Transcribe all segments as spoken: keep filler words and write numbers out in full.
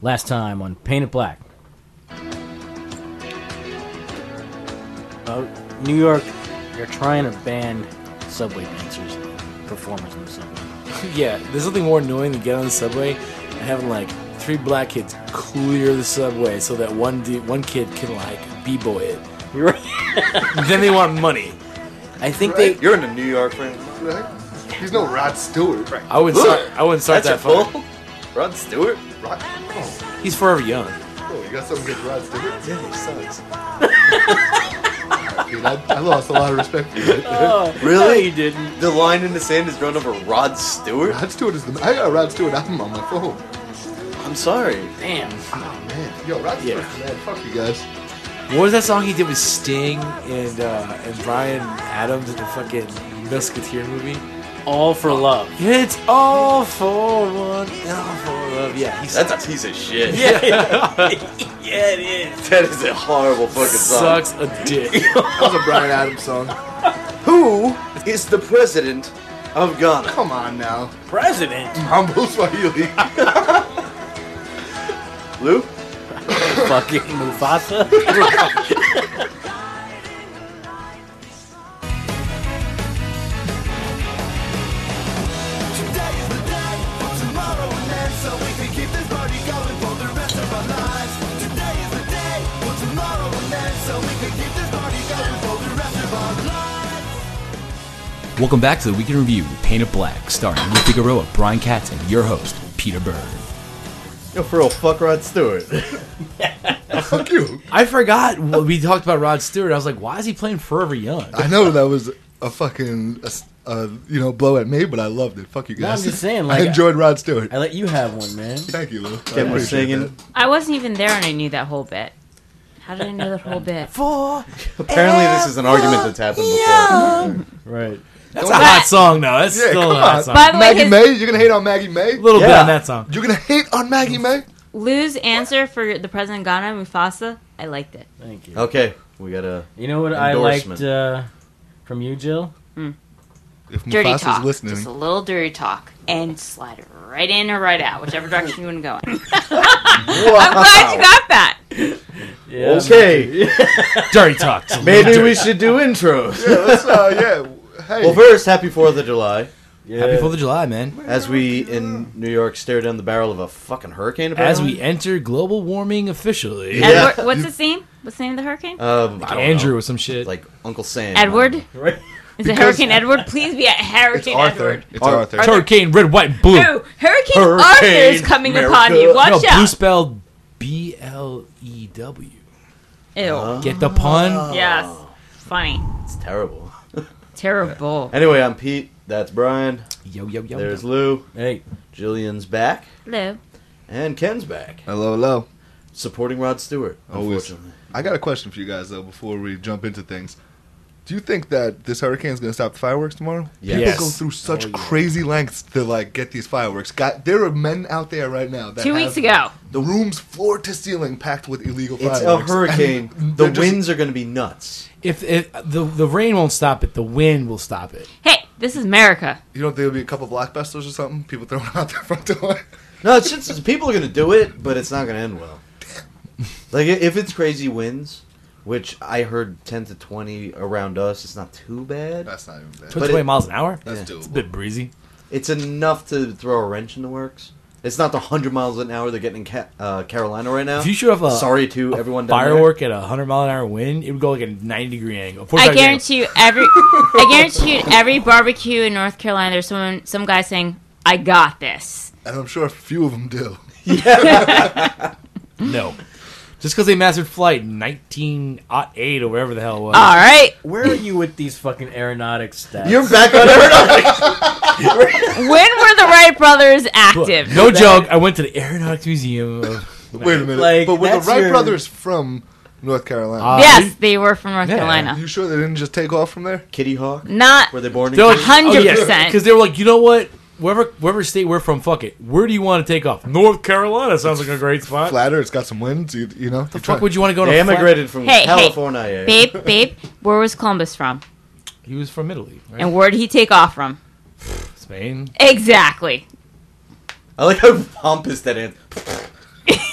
Last time on Paint It Black. Uh, New York, they're trying to ban subway dancers, performers in the subway. Yeah, there's nothing more annoying than getting on the subway and having like three black kids clear the subway so that one dude, one kid can like b-boy it. You're right. Then they want money. I think Right? they. You're in a New York fan. Right? He's no Rod Stewart. Right. I would start. I wouldn't start That's that your far. fault? Rod Stewart? Rod, oh, He's forever young. oh, you got something against Rod Stewart? Yeah, he sucks. Dude, I, I lost a lot of respect for you. Oh, Really? No, you didn't. The line in the sand is drawn over Rod Stewart? Rod Stewart is the. I got a Rod Stewart album on my phone. I'm sorry. Damn. Oh man, yo, Rod Yeah. Stewart's the man. Fuck you guys. What was that song he did with Sting and uh, and Brian Adams in the fucking Musketeer movie? All for love. It's all for one, all for love. Yeah, he's That's a piece of shit. yeah, Yeah, it is. That is a horrible fucking song. sucks a dick. That was a Brian Adams song. Who is the president of Ghana? Come on now. President. Mambo Swahili. Lou? Fucking Mufasa. Welcome back to the Weekend Review, Paint It Black, starring Lou Figueroa, Brian Katz, and your host, Peter Bird. Yo, for real, fuck Rod Stewart. Fuck you. I forgot when we talked about Rod Stewart. I was like, why is he playing Forever Young? I know that was a fucking, a, a, you know, blow at me, but I loved it. Fuck you No, guys. I'm just saying, like, I enjoyed Rod Stewart. I let you have one, man. Thank you, Lou. I Get me appreciate singing. that. I wasn't even there and I knew that whole bit. How did I know that whole bit? For Apparently this is an argument that's happened before. Right. That's a hot song, though. That's Yeah, still come a hot on. song. By the way, Maggie his, May? You're gonna hate on Maggie May? A little bit Yeah. on that song. You're gonna hate on Maggie May? Lou's answer for the president of Ghana, Mufasa, I liked it. Thank you. Okay, we got a... You know what I Endorsement. liked uh, from you, Jill? If Dirty Mufasa's talk. listening, Just a little dirty talk. And slide it right in or right out, whichever direction you want to go in. I'm glad you got that. Yeah. Okay, Dirty talk. maybe we should do intros. yeah, let's, uh, yeah. Hey, Well, first, happy fourth of July. Yeah. Happy fourth of July, man. As we in New York stare down the barrel of a fucking hurricane, As apparently. we enter global warming officially. Yeah. Edward, what's his name? What's the name of the hurricane? Um, I don't Andrew know. or some shit. Like Uncle Sam. Edward? Right. Is it Hurricane Edward? Please be a Hurricane Arthur. Edward. It's Ar- Arthur. Hurricane, red, white, and blue. No, Hurricane, Hurricane Arthur is coming upon America. you. Watch no, blue out. spelled B L E W. Ew. Get the pun? Yes. Funny. It's terrible. Terrible. Anyway, I'm Pete. That's Brian. Yo, yo, yo. There's yo. Lou. Hey. Jillian's back. Hello. And Ken's back. Hello, hello. Supporting Rod Stewart, Always. unfortunately. I got a question for you guys, though, before we jump into things. Do you think that this hurricane is going to stop the fireworks tomorrow? Yes. People Yes. go through such Oh, yeah. crazy lengths to, like, get these fireworks. Got, there are men out there right now that Two have weeks ago. the rooms floor to ceiling packed with illegal It's a fireworks. hurricane. And The they're just- winds are going to be nuts. If, if the the rain won't stop it, the wind will stop it. Hey, this is America. You don't think there'll be a couple blockbusters or something? People throwing out their front door? No, it's just people are going to do it, but it's not going to end well. Like i- if it's crazy winds, which I heard ten to twenty around us, it's not too bad. That's not even bad. twenty it- miles an hour? That's Yeah. It's a doable. bit breezy. It's enough to throw a wrench in the works. It's not the one hundred miles an hour they're getting in Ca- uh, Carolina right now. If you shoot off a, Sorry to a everyone down firework at a one hundred mile an hour wind, it would go like a ninety degree angle. I forty-five degree guarantee you every I guarantee you at every barbecue in North Carolina there's someone some guy saying, I got this. And I'm sure a few of them do. angle. No. Just because they mastered flight in nineteen oh eight or whatever the hell it was. Alright. Where are you with these fucking aeronautics stats? You're back on aeronautics. When were the Wright brothers active? No joke. I went to the Aeronautics Museum. Of, Wait a minute. Like, but were the that's Wright your- brothers from North Carolina? Uh, Yes, they were from North Yeah. Carolina. you sure they didn't just take off from there? Kitty Hawk. Not Were they born in They're like, Kitty? hundred percent. Because they were like, you know what? Wherever, wherever state we're from, fuck it. Where do you want to take off? North Carolina sounds like a great spot. Flatter, it's got some winds. You, you know. The fuck would you want to go to? They flat- immigrated from Hey, hey. California. Babe, babe, where was Columbus from? He was from Italy, right? And where did he take off from? Spain. Exactly. I like how pompous that is.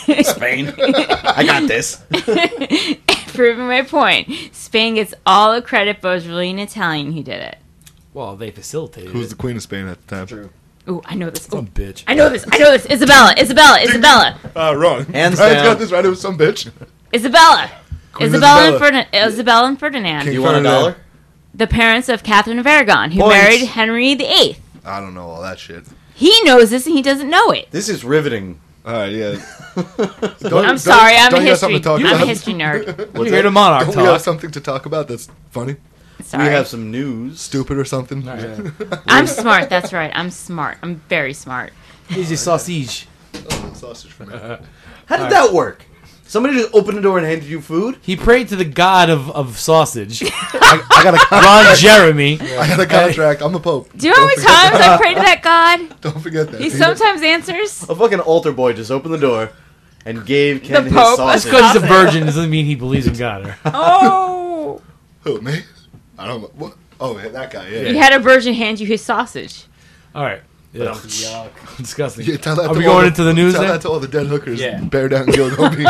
Spain. I got this. Proving my point. Spain gets all the credit, but it was really an Italian who did it. Well, they facilitated Who's it. the queen of Spain at the time? True. Ooh, I know this. Some Ooh, bitch. I know this. I know this. Isabella. Isabella. Isabella. Uh, wrong. Hands Brian's down. got this right. It was some bitch. Isabella. Queen Isabella and, Isabella. Ferdi- Isabella and Ferdinand. Do you want a dollar? The parents of Catherine of Aragon, who Points. married Henry the Eighth. I don't know all that shit. He knows this and he doesn't know it. This is riveting. All right, yeah. I'm sorry. I'm a don't you have history. something to talk I'm a about? history nerd. You're here to Monarch Don't we have talk. something to talk about that's funny, Sorry. We have some news. stupid, or something? I'm smart. That's right. I'm smart. I'm very smart. Here's your sausage. Oh, sausage for me. How did that work? Somebody just opened the door and handed you food? He prayed to the god of, of sausage, I, I got a con- Ron Jeremy. I got a contract. I'm a pope. Do you know how many times I pray to that God? Don't forget that. He sometimes answers. A fucking altar boy just opened the door and gave Ken The his Pope, sausage. Because he's a virgin doesn't mean he believes in God. Oh. Who, me? I don't know. What? Oh, yeah, that guy. Yeah. He had a virgin hand you his sausage. All right. Yeah. Disgusting. Yeah, tell that Are to we all going the- into the news Tell then? that to all the dead hookers. Yeah. Bear down in Gilgo Beach.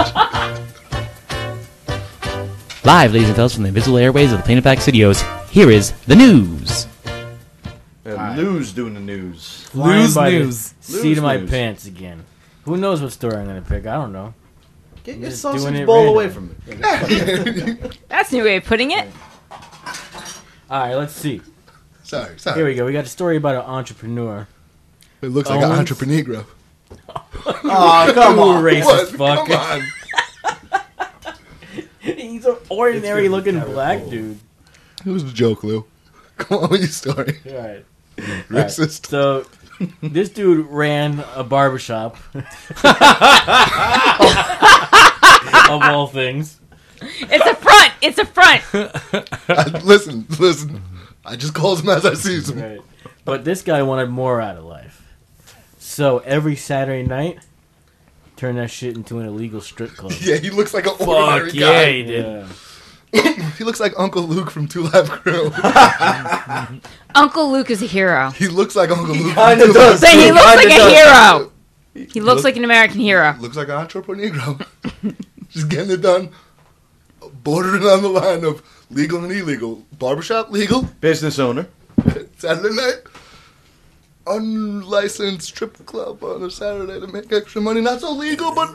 Live, ladies and fellas, from the invisible airways of the Planet Black Studios, here is the news. Uh, Lou's doing the news. Flying Lose by the news. Seat Lose of my news. pants again. Who knows what story I'm gonna pick? I don't know. Get your Just doing sausage it ball randomly. away from me. That's a new way of putting it. All right, let's see. Sorry, sorry. Here we go. We got a story about an entrepreneur. It looks like an Owens. entrepreneur. Oh, come You on. racist What? fuck. Come on. He's an ordinary looking black dude. It was a joke, Lou. Come on with your story. All right. Racist. So, this dude ran a barbershop. Of all things. It's a front. It's a front. I, listen, listen. I just calls him as I sees him. Right. But this guy wanted more out of life. So, every Saturday night, turn that shit into an illegal strip club. Yeah, he looks like an ordinary Fuck yeah, guy. he did. Yeah. He looks like Uncle Luke from Two Live Crew. Uncle Luke is a hero. He looks like Uncle Luke. Kinda from Two does. But he He looks like kinda a does. hero. He looks Look- like an American hero. Looks like an entrepreneur. Just getting it done. Bordering on the line of legal and illegal. Barbershop legal. Business owner. Saturday night. Unlicensed strip club on a Saturday to make extra money. Not so legal, but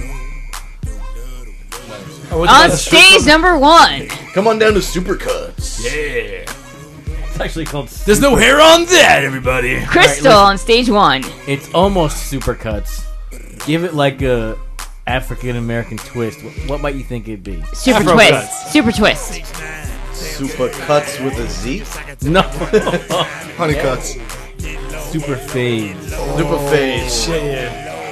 Oh, what's On that, the strip stage club? number one. Come on down to Supercuts. Yeah. It's actually called. There's no hair on that, everybody. Crystal on stage one. It's almost Supercuts. Give it like a African American twist. Wh- What might you think it'd be? Super Afro twist. cuts. Super twist. Supercuts with a Z. No. honey cuts. Super fades. Super fades. Shit.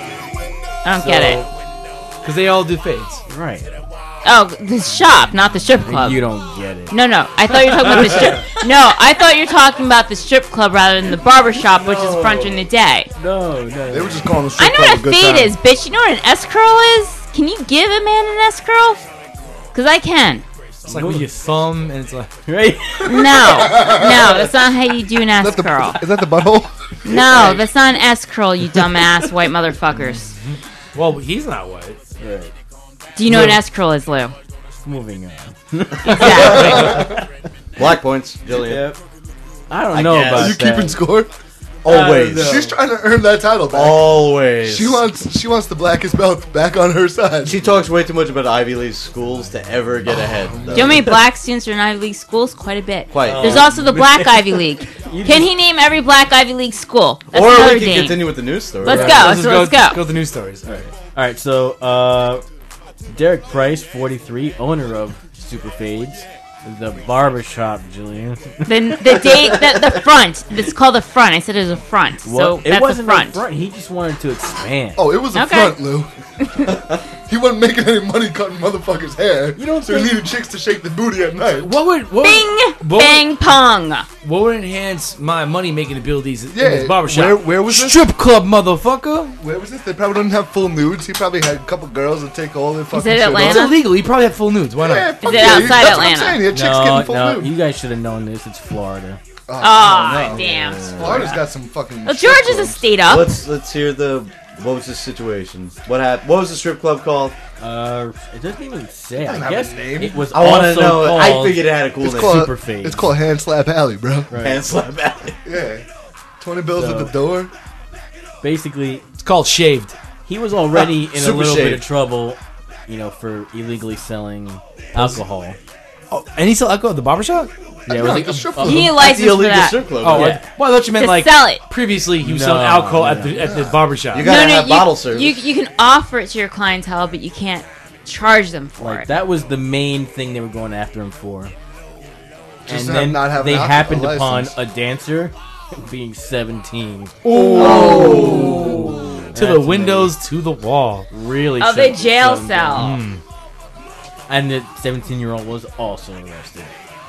I don't get it. Because they all do fades. Right. Oh, the shop, not the strip club. You don't get it. No, no. I thought you were talking about the strip. No, I thought you were talking about the strip club rather than the barber shop, which is front during the day. No, no. They were just calling the I strip know club what a a good fade time. is, bitch. You know what an S curl is? Can you give a man an S curl? Because I can. It's like with your thumb, and it's like... Right? No. No, that's not how you do an S Is that the, curl. is that the butthole? No, that's not an S curl, you dumbass white motherfuckers. Well, he's not white. Right. Do you know what an S curl is, Lou? Moving on. Exactly. Black points, Jillian. Yep. I don't I know guess. about Are you that. keeping score? Always. Uh, no. She's trying to earn that title back. Always. She wants she wants the blackest belt back on her side. She talks way too much about Ivy League schools to ever get ahead. Do you know how many black students are in Ivy League schools? Quite a bit. Quite. There's also the Black Ivy League. You Can just- he name every black Ivy League school? That's Or another we can game. continue with the news story. Let's Right. go. Let's, so just let's go, go. go to the news stories. All right. All right, so uh, Derek Price, forty-three, owner of Super Fades, the barbershop, Jillian. The, the date, the, the front. It's called the front. I said it was a front. So Well, that's it wasn't the front. a front. He just wanted to expand. Oh, it was a Okay. front, Lou. He wasn't making any money cutting motherfuckers' hair. You don't so he think- needed chicks to shake the booty at night. What would... What Bing, would, what bang, pong. Would, what would enhance my money making abilities in Yeah, this barbershop? where- where was this? Strip club, motherfucker. Where was this? They probably didn't have full nudes. He probably had a couple girls that take all their fucking it shit Atlanta? It's off. illegal. He probably had full nudes. Why not? Yeah, fuck it yeah, outside That's what Atlanta? I'm saying. He had chicks no, getting full no, nude. you guys should have known this. It's Florida. Oh, damn. Florida's got some fucking. Well, shit Georgia's a clubs. state up. Let's let's hear the What was the situation? What happened? What was the strip club called? Uh, it doesn't even say. Doesn't I have a guess name. it was I want also to know. called I figured it had a cool It's name. called Super Fade. It's called Hand Slap Alley, bro. Right. Hand slap alley. Yeah, twenty bills So- at the door. Basically, It's called Shaved. he was already in a Super little bit Shade. of trouble, you know, for illegally selling alcohol. Oh, and he sell alcohol at the barbershop? Yeah, it No, was like the a- strip a- club. He needed a At license the for illegal that. strip club. Oh, yeah. I, well, I thought you meant To like sell it. previously he was No, selling alcohol no. at the at the barbershop. You gotta have you, bottle service. You, you can offer it to your clientele, but you can't charge them for Like it. that was the main thing they were going after him for. Just and have- then not have they an alcohol happened upon license. a dancer being seventeen. to That's the windows, to the wall. Really? Of the shut- jail shut him cell. down. And the seventeen-year-old was also arrested.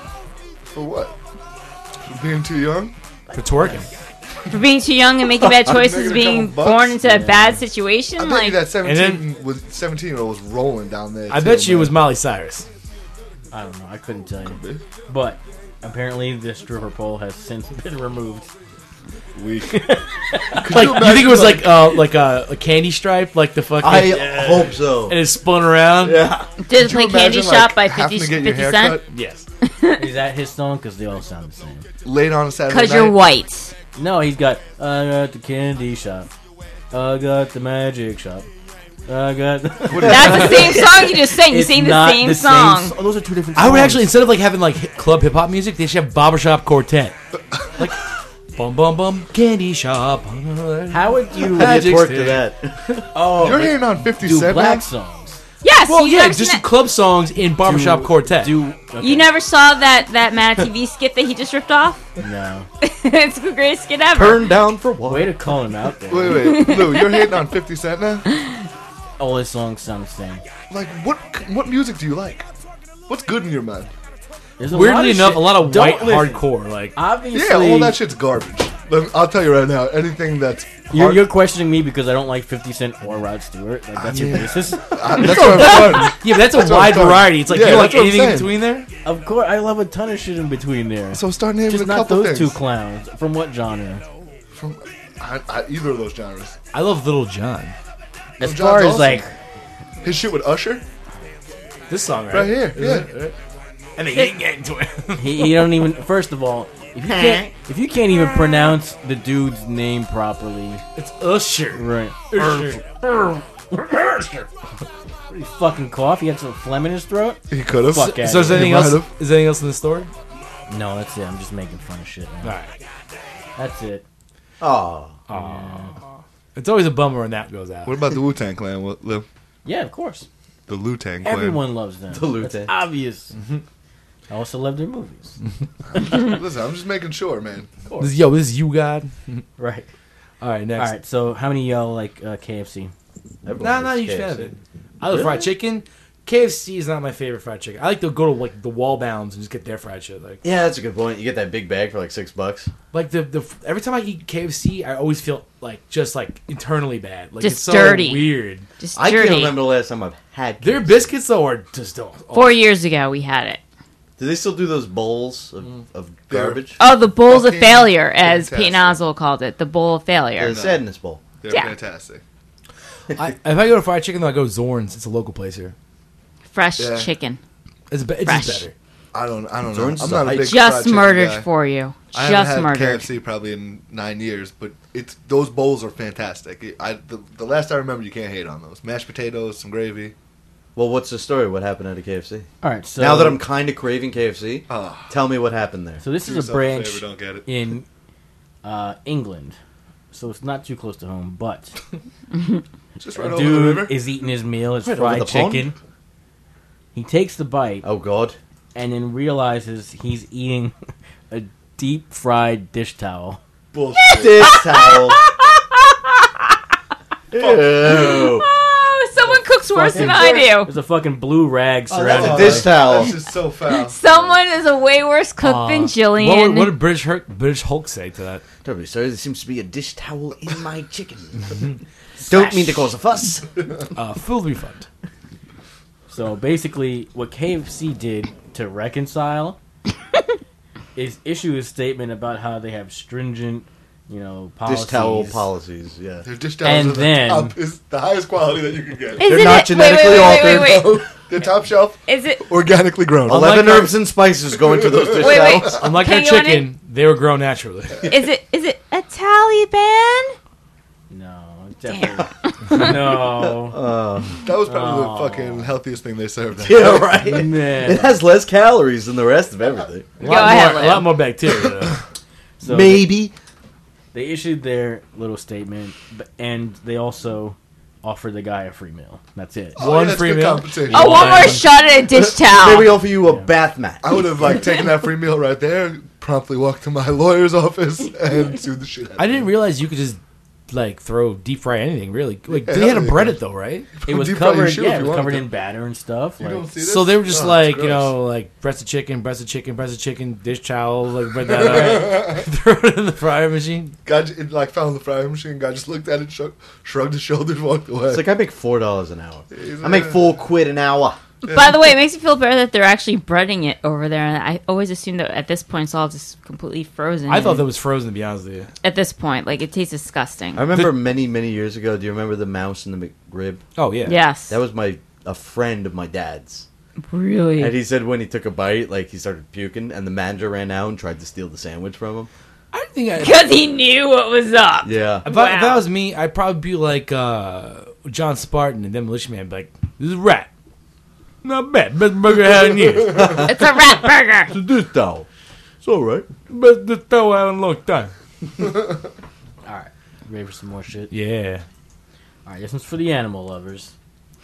For what? For being too young? For twerking. For being too young and making bad choices, Making a being couple bucks. born into a Yeah. bad situation. I bet Like you that And seventeen was seventeen year old was rolling down there. I too, bet you it man. was Miley Cyrus. I don't know. I couldn't tell you. be. But apparently, the stripper pole has since been removed. weak. Like you think it was like uh like a, a candy stripe, like the fucking I Yeah. hope so. and it spun around. Yeah. did Could play you Candy imagine, Shop by like, having fifty, to get your fifty hair Cent? cut Yes. Is that his song? Because they all sound the same. late on a Saturday Because night? you're white. No, he's got I got the candy shop. I got the magic shop. I got. That's the same song you just sang. You It's sing the not same the song. so- those are two different. I would songs. actually instead of like having like hip- club hip hop music, they should have barbershop quartet. Like bum bum bum candy shop. How would you Magic Twerk stick. to that. oh, You're hearing on fifty do Cent, black man? songs? Yes, Well, you yeah, never just seen club songs in barbershop Do- quartet. Do okay. You never saw that that Mana T V skit that he just ripped off? No. It's the greatest skit ever. Turn down for what? Way to call him out there. Wait, wait, Lou, you're hating on fifty Cent now? All his songs sound the same. Like, what what music do you like? What's good in your mind? There's a lot Weirdly of enough, shit- a lot of Don't white listen. hardcore. Like Obviously, Yeah, all that shit's garbage. Let me- I'll tell you right now, anything that's You're, hard- you're questioning me because I don't like fifty Cent or Rod Stewart. Like that's your mean- basis. I- that's what I'm saying. yeah, but that's a That's what I'm wide saying. variety. It's like Yeah, you don't like that's what I'm anything in saying. between there. Of course, I love a ton of shit in between there. So start naming Just a not couple those things. two clowns. From what genre? From I, I, either of those genres. I love Little John. As John's far as awesome. like, His shit with Usher, This song right, right here. Is Yeah. it? And they didn't get into it. he, he don't even. First of all, if you can't, if you can't even pronounce the dude's name properly, It's Usher. right? Usher. He fucking cough. He had some phlegm in his throat. He could have. Fuck out. So is there anything He else? might have. Is there anything else in the story? No, that's it. I'm just making fun of shit. All Now. right. That's it. Oh. It's always a bummer when that goes out. What about the Wu Tang Clan, What- Lil? Yeah, of course. The Wu Tang Clan. Everyone loves them. The Liu That's Tang. obvious. I also love their movies. Listen, I'm just making sure, man. This, yo, this is you, God. Right. All right, All next. right. So, how many of y'all like uh, K F C? Everyone Nah, not a loves huge K F fan of C. it. I love fried chicken. K F C is not my favorite fried chicken. I like to go to like the wall bounds and just get their fried shit. Like, Yeah, that's a good point. You get that big bag for like six bucks. like the the every time I eat K F C, I always feel like just like internally bad. Like Just it's so dirty. weird. Just I dirty. can't remember the last time I've had. Their K F C. biscuits though are just don't. Oh, Four years ago, we had it. Do they still do those bowls of, of They're- garbage? Oh, the bowls of Fucking failure, as fantastic. Pete Oswald called it. The bowl of failure. The sadness bowl. They're Yeah. fantastic. I, if I go to fried chicken, though, I go Zorn's. It's a local place here. Fresh Yeah. chicken. It's, be, it's Fresh. just better. I don't. I don't know. Zorn's I'm is not a a big Just fried chicken murdered guy. for you. I Just haven't had murdered. K F C probably in nine years, but it's those bowls are fantastic. It- I the, the last I remember, you can't hate on those mashed potatoes, some gravy. Well, what's the story? What happened at a K F C? All right. So now that I'm kind of craving K F C, Oh, tell me what happened there. so this do is a yourself branch favor, don't get it. in uh, England, so it's not too close to home. But Just right a over the dude river. is eating his meal. It's Right over fried the pond? chicken. He takes the bite Oh God, and then realizes he's eating a deep fried dish towel. Bullshit. dish towel. Ew. Oh, someone cooks worse than I do. There's a fucking blue rag That's surrounded. a dish towel. That's just so foul. Someone is a way worse cook than Uh, Jillian. What, would- what did British Hulk, British Hulk say to that? Terribly sorry, there seems to be a dish towel in my chicken. Don't mean to cause a fuss. Uh, full refund. So basically, what K F C did to reconcile is issue a statement about how they have stringent, you know, policies. Dish towel policies, yeah. Their dish towels And are the then- top, is the highest quality that you can get. Isn't not it? genetically wait, wait, wait, wait, altered. wait, They're top shelf, wait. Is it? organically grown. Unlike Eleven our- herbs and spices go into those dish Wait, wait. towels. Unlike Can their you want chicken, they were grown naturally. Is it? Is it a Taliban? No, definitely. no. Uh, That was probably Oh. the fucking healthiest thing they served. yeah, right. Man. It has less calories than the rest of everything. A Go lot, ahead, more, a Lou. lot more bacteria. Though. So Maybe. They issued their little statement, b- and they also offered the guy a free meal. That's it. Oh, One yeah, that's free good meal. compensation. Oh, one more One. shot at a dish Maybe towel. we offer you a bath mat. I would have like taken that free meal right there, promptly walked to my lawyer's office, and sued the shit out of I didn't them. realize you could just like throw deep fry anything. Really, like Yeah, they had to hell bread yeah. it though, right? It was Deep fry your covered. shoe Yeah, if it you was wanted covered to. in batter and stuff. You Like, don't see this? So they were just Oh, like, it's you gross. know, like breast of chicken, breast of chicken, breast of chicken, dish towel, like bread that up, throw it in the fryer machine. Guy j- it, like found the frying machine. Guy just looked at it, shrug, shrugged his shoulders, walked away. It's like I make four dollars an hour. He's I make like, four quid an hour. By the way, it makes me feel better that they're actually breading it over there. And I always assumed that at this point it's all just completely frozen. I thought that was frozen, to be honest with you. at this point, like it tastes disgusting. I remember many, many years ago. Do you remember the mouse in the McRib? Oh yeah, Yes, That was my a friend of my dad's, really. and he said when he took a bite, like he started puking, and the manager ran out and tried to steal the sandwich from him. I didn't think I. Because he knew what was up. Yeah, If, I, if Wow. that was me, I'd probably be like uh, John Spartan and Demolition Man, be like, "This is a rat, not bad, best burger I had in years, It's a rat burger. so this though, it's all right. best this throw I had in a long time." all right, ready for some more shit? Yeah, All right, this one's for the animal lovers.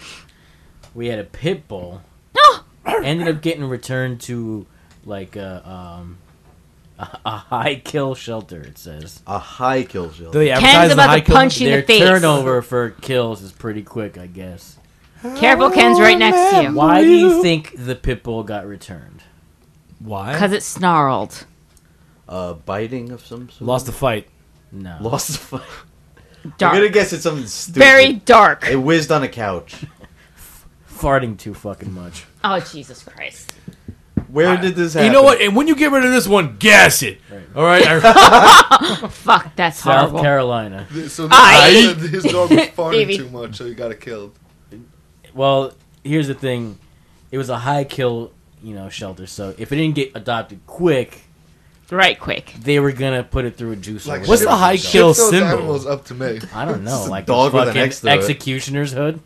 We had a pit bull. Ended up getting returned to like a um a, a high kill shelter. It says A high kill shield. do they Ken's advertise the about high to kill? punch you in their the face. turnover for kills is pretty quick, I guess. Careful, Ken's right next to you. Why do you think the pit bull got returned? Why? Because it snarled. Uh, biting of some sort. Lost the fight. No. Lost the fight. I'm Dark. gonna guess it's something stupid. Very dark. It whizzed on a couch. Farting too fucking much. Oh, Jesus Christ. Where did this happen? You know what? And when you get rid of this one, gas it. Right. All right. I- Fuck, that's South horrible. Carolina. So I- the, his dog was farting Baby. too much, so he got it killed. Well, here's the thing. It was a high kill, you know, shelter. So if it didn't get adopted quick, Right quick. they were gonna put it through a juice. Like, What's ship- the high ship kill those symbol? animals up to me. I don't know, a like dog a with an fucking X through it. executioner's hood.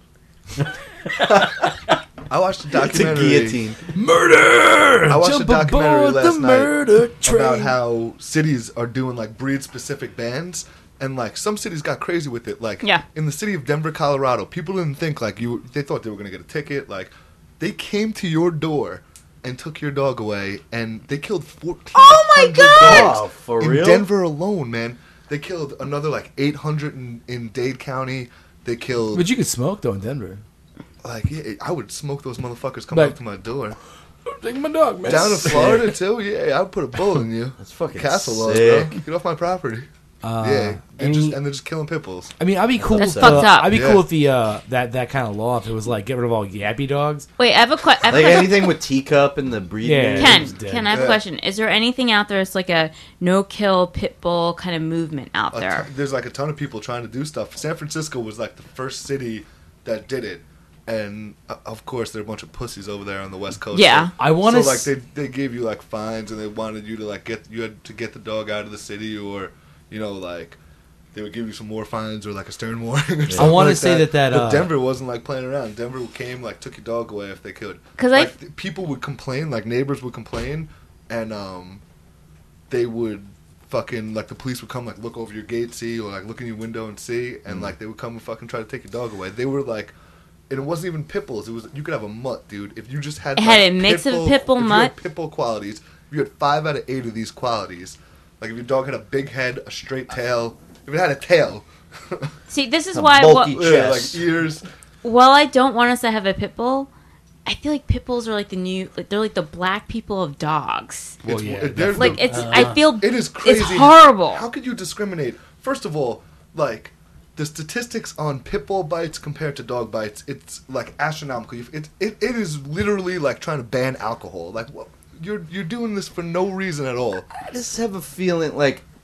I watched a It's a documentary. guillotine. Murder. I watched a Jump documentary aboard last the night murder train. about how cities are doing like breed specific bans, and like some cities got crazy with it. Like Yeah. in the city of Denver, Colorado, people didn't think like you. They thought they were gonna get a ticket. Like they came to your door and took your dog away, and they killed fourteen. Oh my God! Oh, for in real? Denver alone, man, they killed another like eight hundred in, in Dade County. They killed But you could smoke though in Denver. like yeah, I would smoke those motherfuckers coming But- up to my door. Take my dog, man. Down in Florida too, yeah, I'd put a bullet in you. That's fucking Castle laws, sick. bro. Get off my property. Uh, yeah, and and just you- and they're just killing pit bulls. I mean, I'd be cool. That's with, fucked uh, up. I'd be Yeah. cool with the uh, that that kind of law if it was like get rid of all yappy dogs. Wait, I have a, que- I have a Like question. anything with teacup and the breed Yeah. names. Ken, It's dead. Ken, I have a Yeah. question. Is there anything out there that's like a no-kill pit bull kind of movement out A there? ton- there's like a ton of people trying to do stuff. San Francisco was like the first city that did it, and uh, of course there are a bunch of pussies over there on the West Coast. Yeah. So, I want to so like they they gave you like fines, and they wanted you to like get you had to get the dog out of the city, or you know like. They would give you some more fines or like a stern warning or something. I wanna like say that that, But uh, Denver wasn't like playing around. Denver came like took your dog away if they could. 'Cause I- like, th- people would complain, like neighbors would complain, and um, they would fucking like the police would come like look over your gate, see, or like look in your window and see, and Mm. like they would come and fucking try to take your dog away. They were like, and it wasn't even pit bulls. It was you could have a mutt, dude. If you just had It had like, a mix of bull- pit bull if you mutt? had pit bull qualities. If you had five out of eight of these qualities, like if your dog had a big head, a straight tail, if it had a tail. See, this is A why. bulky Wh- Yeah, like Chest. ears. while I don't want us to have a pit bull, I feel like pit bulls are like the new, like they're like the black people of dogs. Well, It's- yeah, it- they're Like the- it's, I feel It is crazy. It's horrible. How could you discriminate? First of all, like the statistics on pit bull bites compared to dog bites, it's like astronomical. It it, it, it is literally like trying to ban alcohol. Like what, you're you're doing this for no reason at all. I just have a feeling like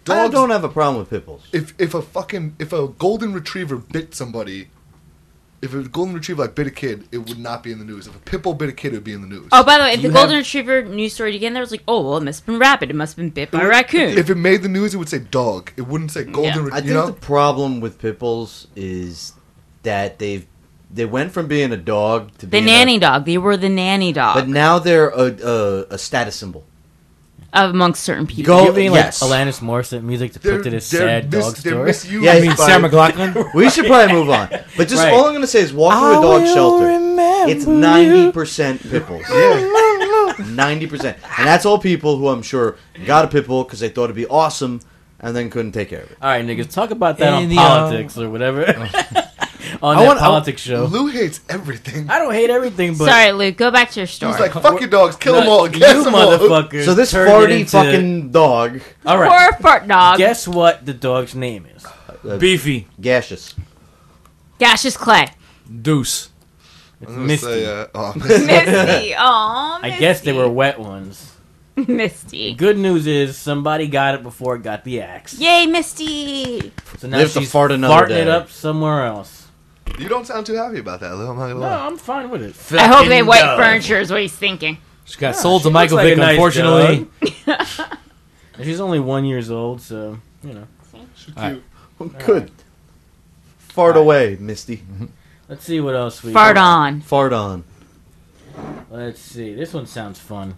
I don't have a problem with pit bulls. If if a fucking if a golden retriever bit somebody, if a golden retriever like bit a kid, it would not be in the news. If a pit bull bit a kid, it would be in the news. Oh, by the way, if You the golden have- retriever news story again, there was like, oh, well, it must have been rabid. It must have been bit by a raccoon. If it made the news, it would say dog. It wouldn't say golden. Yeah. Re- I you think know, the problem with pit bulls is that they've they went from being a dog to The being nanny a, dog. They were the nanny dog but now they're a, a, a status symbol. amongst certain people. Go- You're giving yes. like Alanis Morissette music to they're, put to this they're sad mis- dog they're story. misused. Yeah, I mean, by- Sarah McLachlan. We should probably move on. But just Right. all I'm going to say is walk through a dog shelter. It's ninety percent pit bulls. ninety percent. And that's all people who I'm sure got a pit bull because they thought it'd be awesome and then couldn't take care of it. All right, niggas, talk about that In on the, politics or whatever. on I that want- I- politics show. Lou hates everything. I don't hate everything, but Sorry, Luke. Go back to your He story. was like, "Fuck your dogs, kill No, them all, you gas them all." motherfuckers. So this turned it farty into- fucking dog, All right, Poor fart dog. guess what the dog's name is? uh, Beefy. gaseous. Gaseous Clay. Deuce. It's I'm gonna Misty. say, uh, oh, Misty. Aw, I guess they were wet ones. The Misty. good news is somebody got it before it got the axe. Yay, Misty. So now Live to she's fart another farting day. it up somewhere else. you don't sound too happy about that, Lou. I'm not gonna No, lie. I'm fine with it. I hope they Fucking white dog. furniture is what he's thinking. She got sold to She Michael looks like Vick, a nice unfortunately. dog. And she's only one years old, so you know. She's Alright. cute. Good. Fart away, Misty. Let's see what else we Fart on. Fart on. Let's see. This one sounds fun.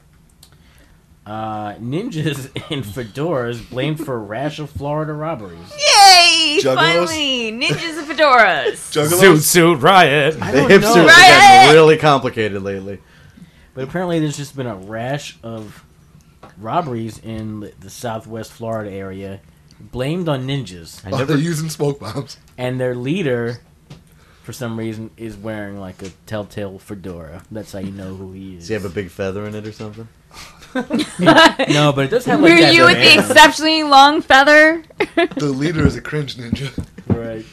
Uh, ninjas in fedoras blamed for a rash of Florida robberies. Yay! Juggalos? Finally, ninjas and fedoras. Suit, Juggalos. suit, riot. I The don't hipsters know. are Right. getting really complicated lately. But apparently, there's just been a rash of robberies in the- the Southwest Florida area, blamed on ninjas, I Oh, never. they're using smoke bombs. and their leader, for some reason, is wearing like a telltale fedora. That's how you know who he is. Does he have a big feather in it or something? No, but it does have Were like that. you with the band. exceptionally long feather? The leader is a cringe ninja. Right.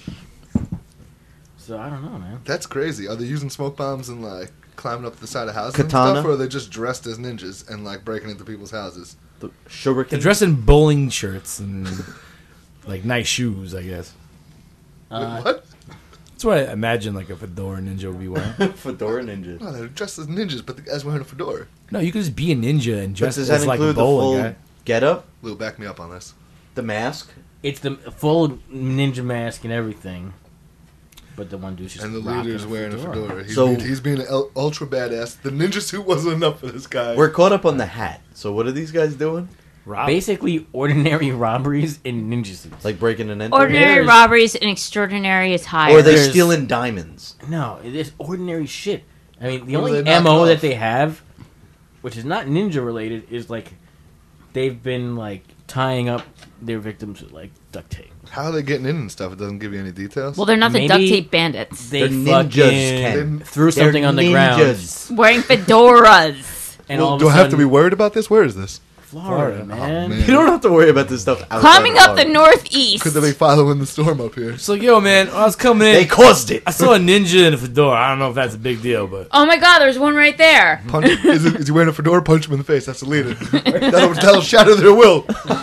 So I don't know, man. That's crazy. Are they using smoke bombs and like climbing up the side of houses Katana? and stuff, or are they just dressed as ninjas and like breaking into people's houses? The sugar They're dressed in bowling shirts and like nice shoes, I guess. Uh, Wait, what? That's what I imagine like a fedora ninja would be wearing. fedora ninja. No, they're dressed as ninjas, but the guy's wearing a fedora. No, you could just be a ninja and But dress does that as like a include the bowling full guy. get up, Lou, back me up on this. the mask? It's the full ninja mask and everything. But the one dude's just And the rocking leader's wearing a fedora. He's, So- being, he's being el- ultra badass. The ninja suit wasn't enough for this guy. We're caught up on the hat. So what are these guys doing? Rob? Basically, ordinary robberies in ninja suits. Like breaking and entering? Ordinary There's- robberies and extraordinary is higher. Or are they There's- stealing diamonds? No, it is ordinary shit. I mean, the What do only they knock M O off? that they have, which is not ninja related, is like they've been like tying up their victims with like duct tape. How are they getting in and stuff? It doesn't give you any details. Well, they're not the Maybe- duct tape bandits. They They're ninjas, fucking Ken. threw They're something on the ground. ninjas. Wearing fedoras. And well, all of do a I have to sudden, be worried about this? Where is this? Florida, Florida. man. Oh, man. You don't have to worry about this stuff. outside Climbing of up the Florida. northeast. Could they be following the storm up here? So yo, man, when I was coming in, They caused it. I saw a ninja in a fedora. I don't know if that's a big deal, but Oh my god, there's one right there. Punch, is, it, is he wearing a fedora? Punch him in the face. That's the leader. that'll, that'll shatter their will.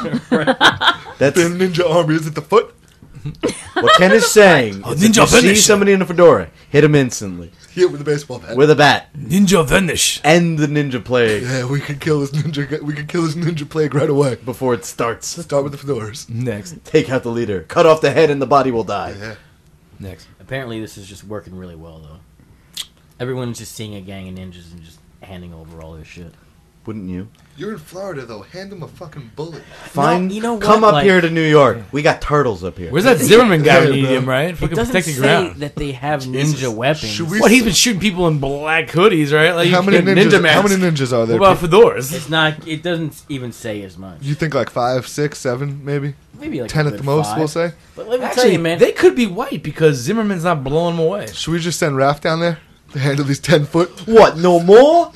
That's The ninja army is at the foot. what Ken is saying. Oh, is if ninja you see finish. somebody in a fedora, hit him instantly Hit with a baseball bat. with a bat. ninja vanish. End the ninja plague yeah, we could kill this ninja. We could kill this ninja plague right away. before it starts. Start with the fedoras. Next, Take out the leader. Cut off the head, and the body will die. Yeah. next. Apparently, this is just working really well, though. Everyone's just seeing a gang of ninjas and just handing over all their shit. Wouldn't you? You're in Florida though. Hand them a fucking bullet. Fine. you know what, Come up like- here to New York. We got turtles up here. Where's that Zimmerman guy? Yeah, We need bro. him, right? It Fucking doesn't protect the say ground. that they have Jesus. ninja weapons. Should we- What? He's been shooting people in black hoodies, right? Like How you many can't- ninjas? Ninja how masks. many ninjas are What there? about fedoras? It's not. It doesn't even say as much. You think like five, six, seven, maybe Maybe like ten a at the good most? five. We'll say. But let me tell Actually, you, man. they could be white because Zimmerman's not blowing them away. Should we just send Raph down there to handle these ten foot? What? No more?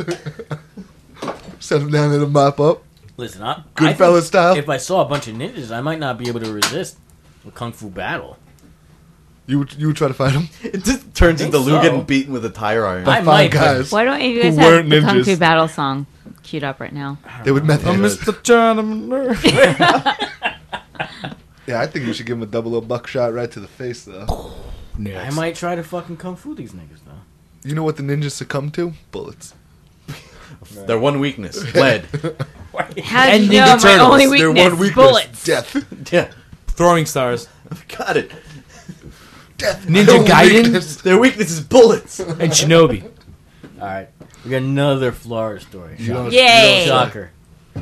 Send him down there to mop up. Listen, I, Goodfellas I think style? If I saw a bunch of ninjas, I might not be able to resist a kung fu battle. You would, you would try to fight him? It just turns I into think Lou so. getting beaten with a tire iron. I Five might, but- guys. Why don't you guys Who have weren't the Kung Fu ninjas. Battle song queued up right now? They would meth I'm head us. Mister Chinaman. Yeah, I think you should give him a double O buckshot right to the face, though. I might try to fucking kung fu these niggas though. You know what the ninjas succumb to? Bullets. Their one weakness, lead. How do And you know Ninja my Turtles, only Their weakness? one weakness, Bullets. death. Yeah, Throwing stars. got it. Death. Ninja Their Gaiden? weakness. Their weakness is bullets. And Shinobi. All right, we got another Florida story. You don't- Yay. you don't- Shocker.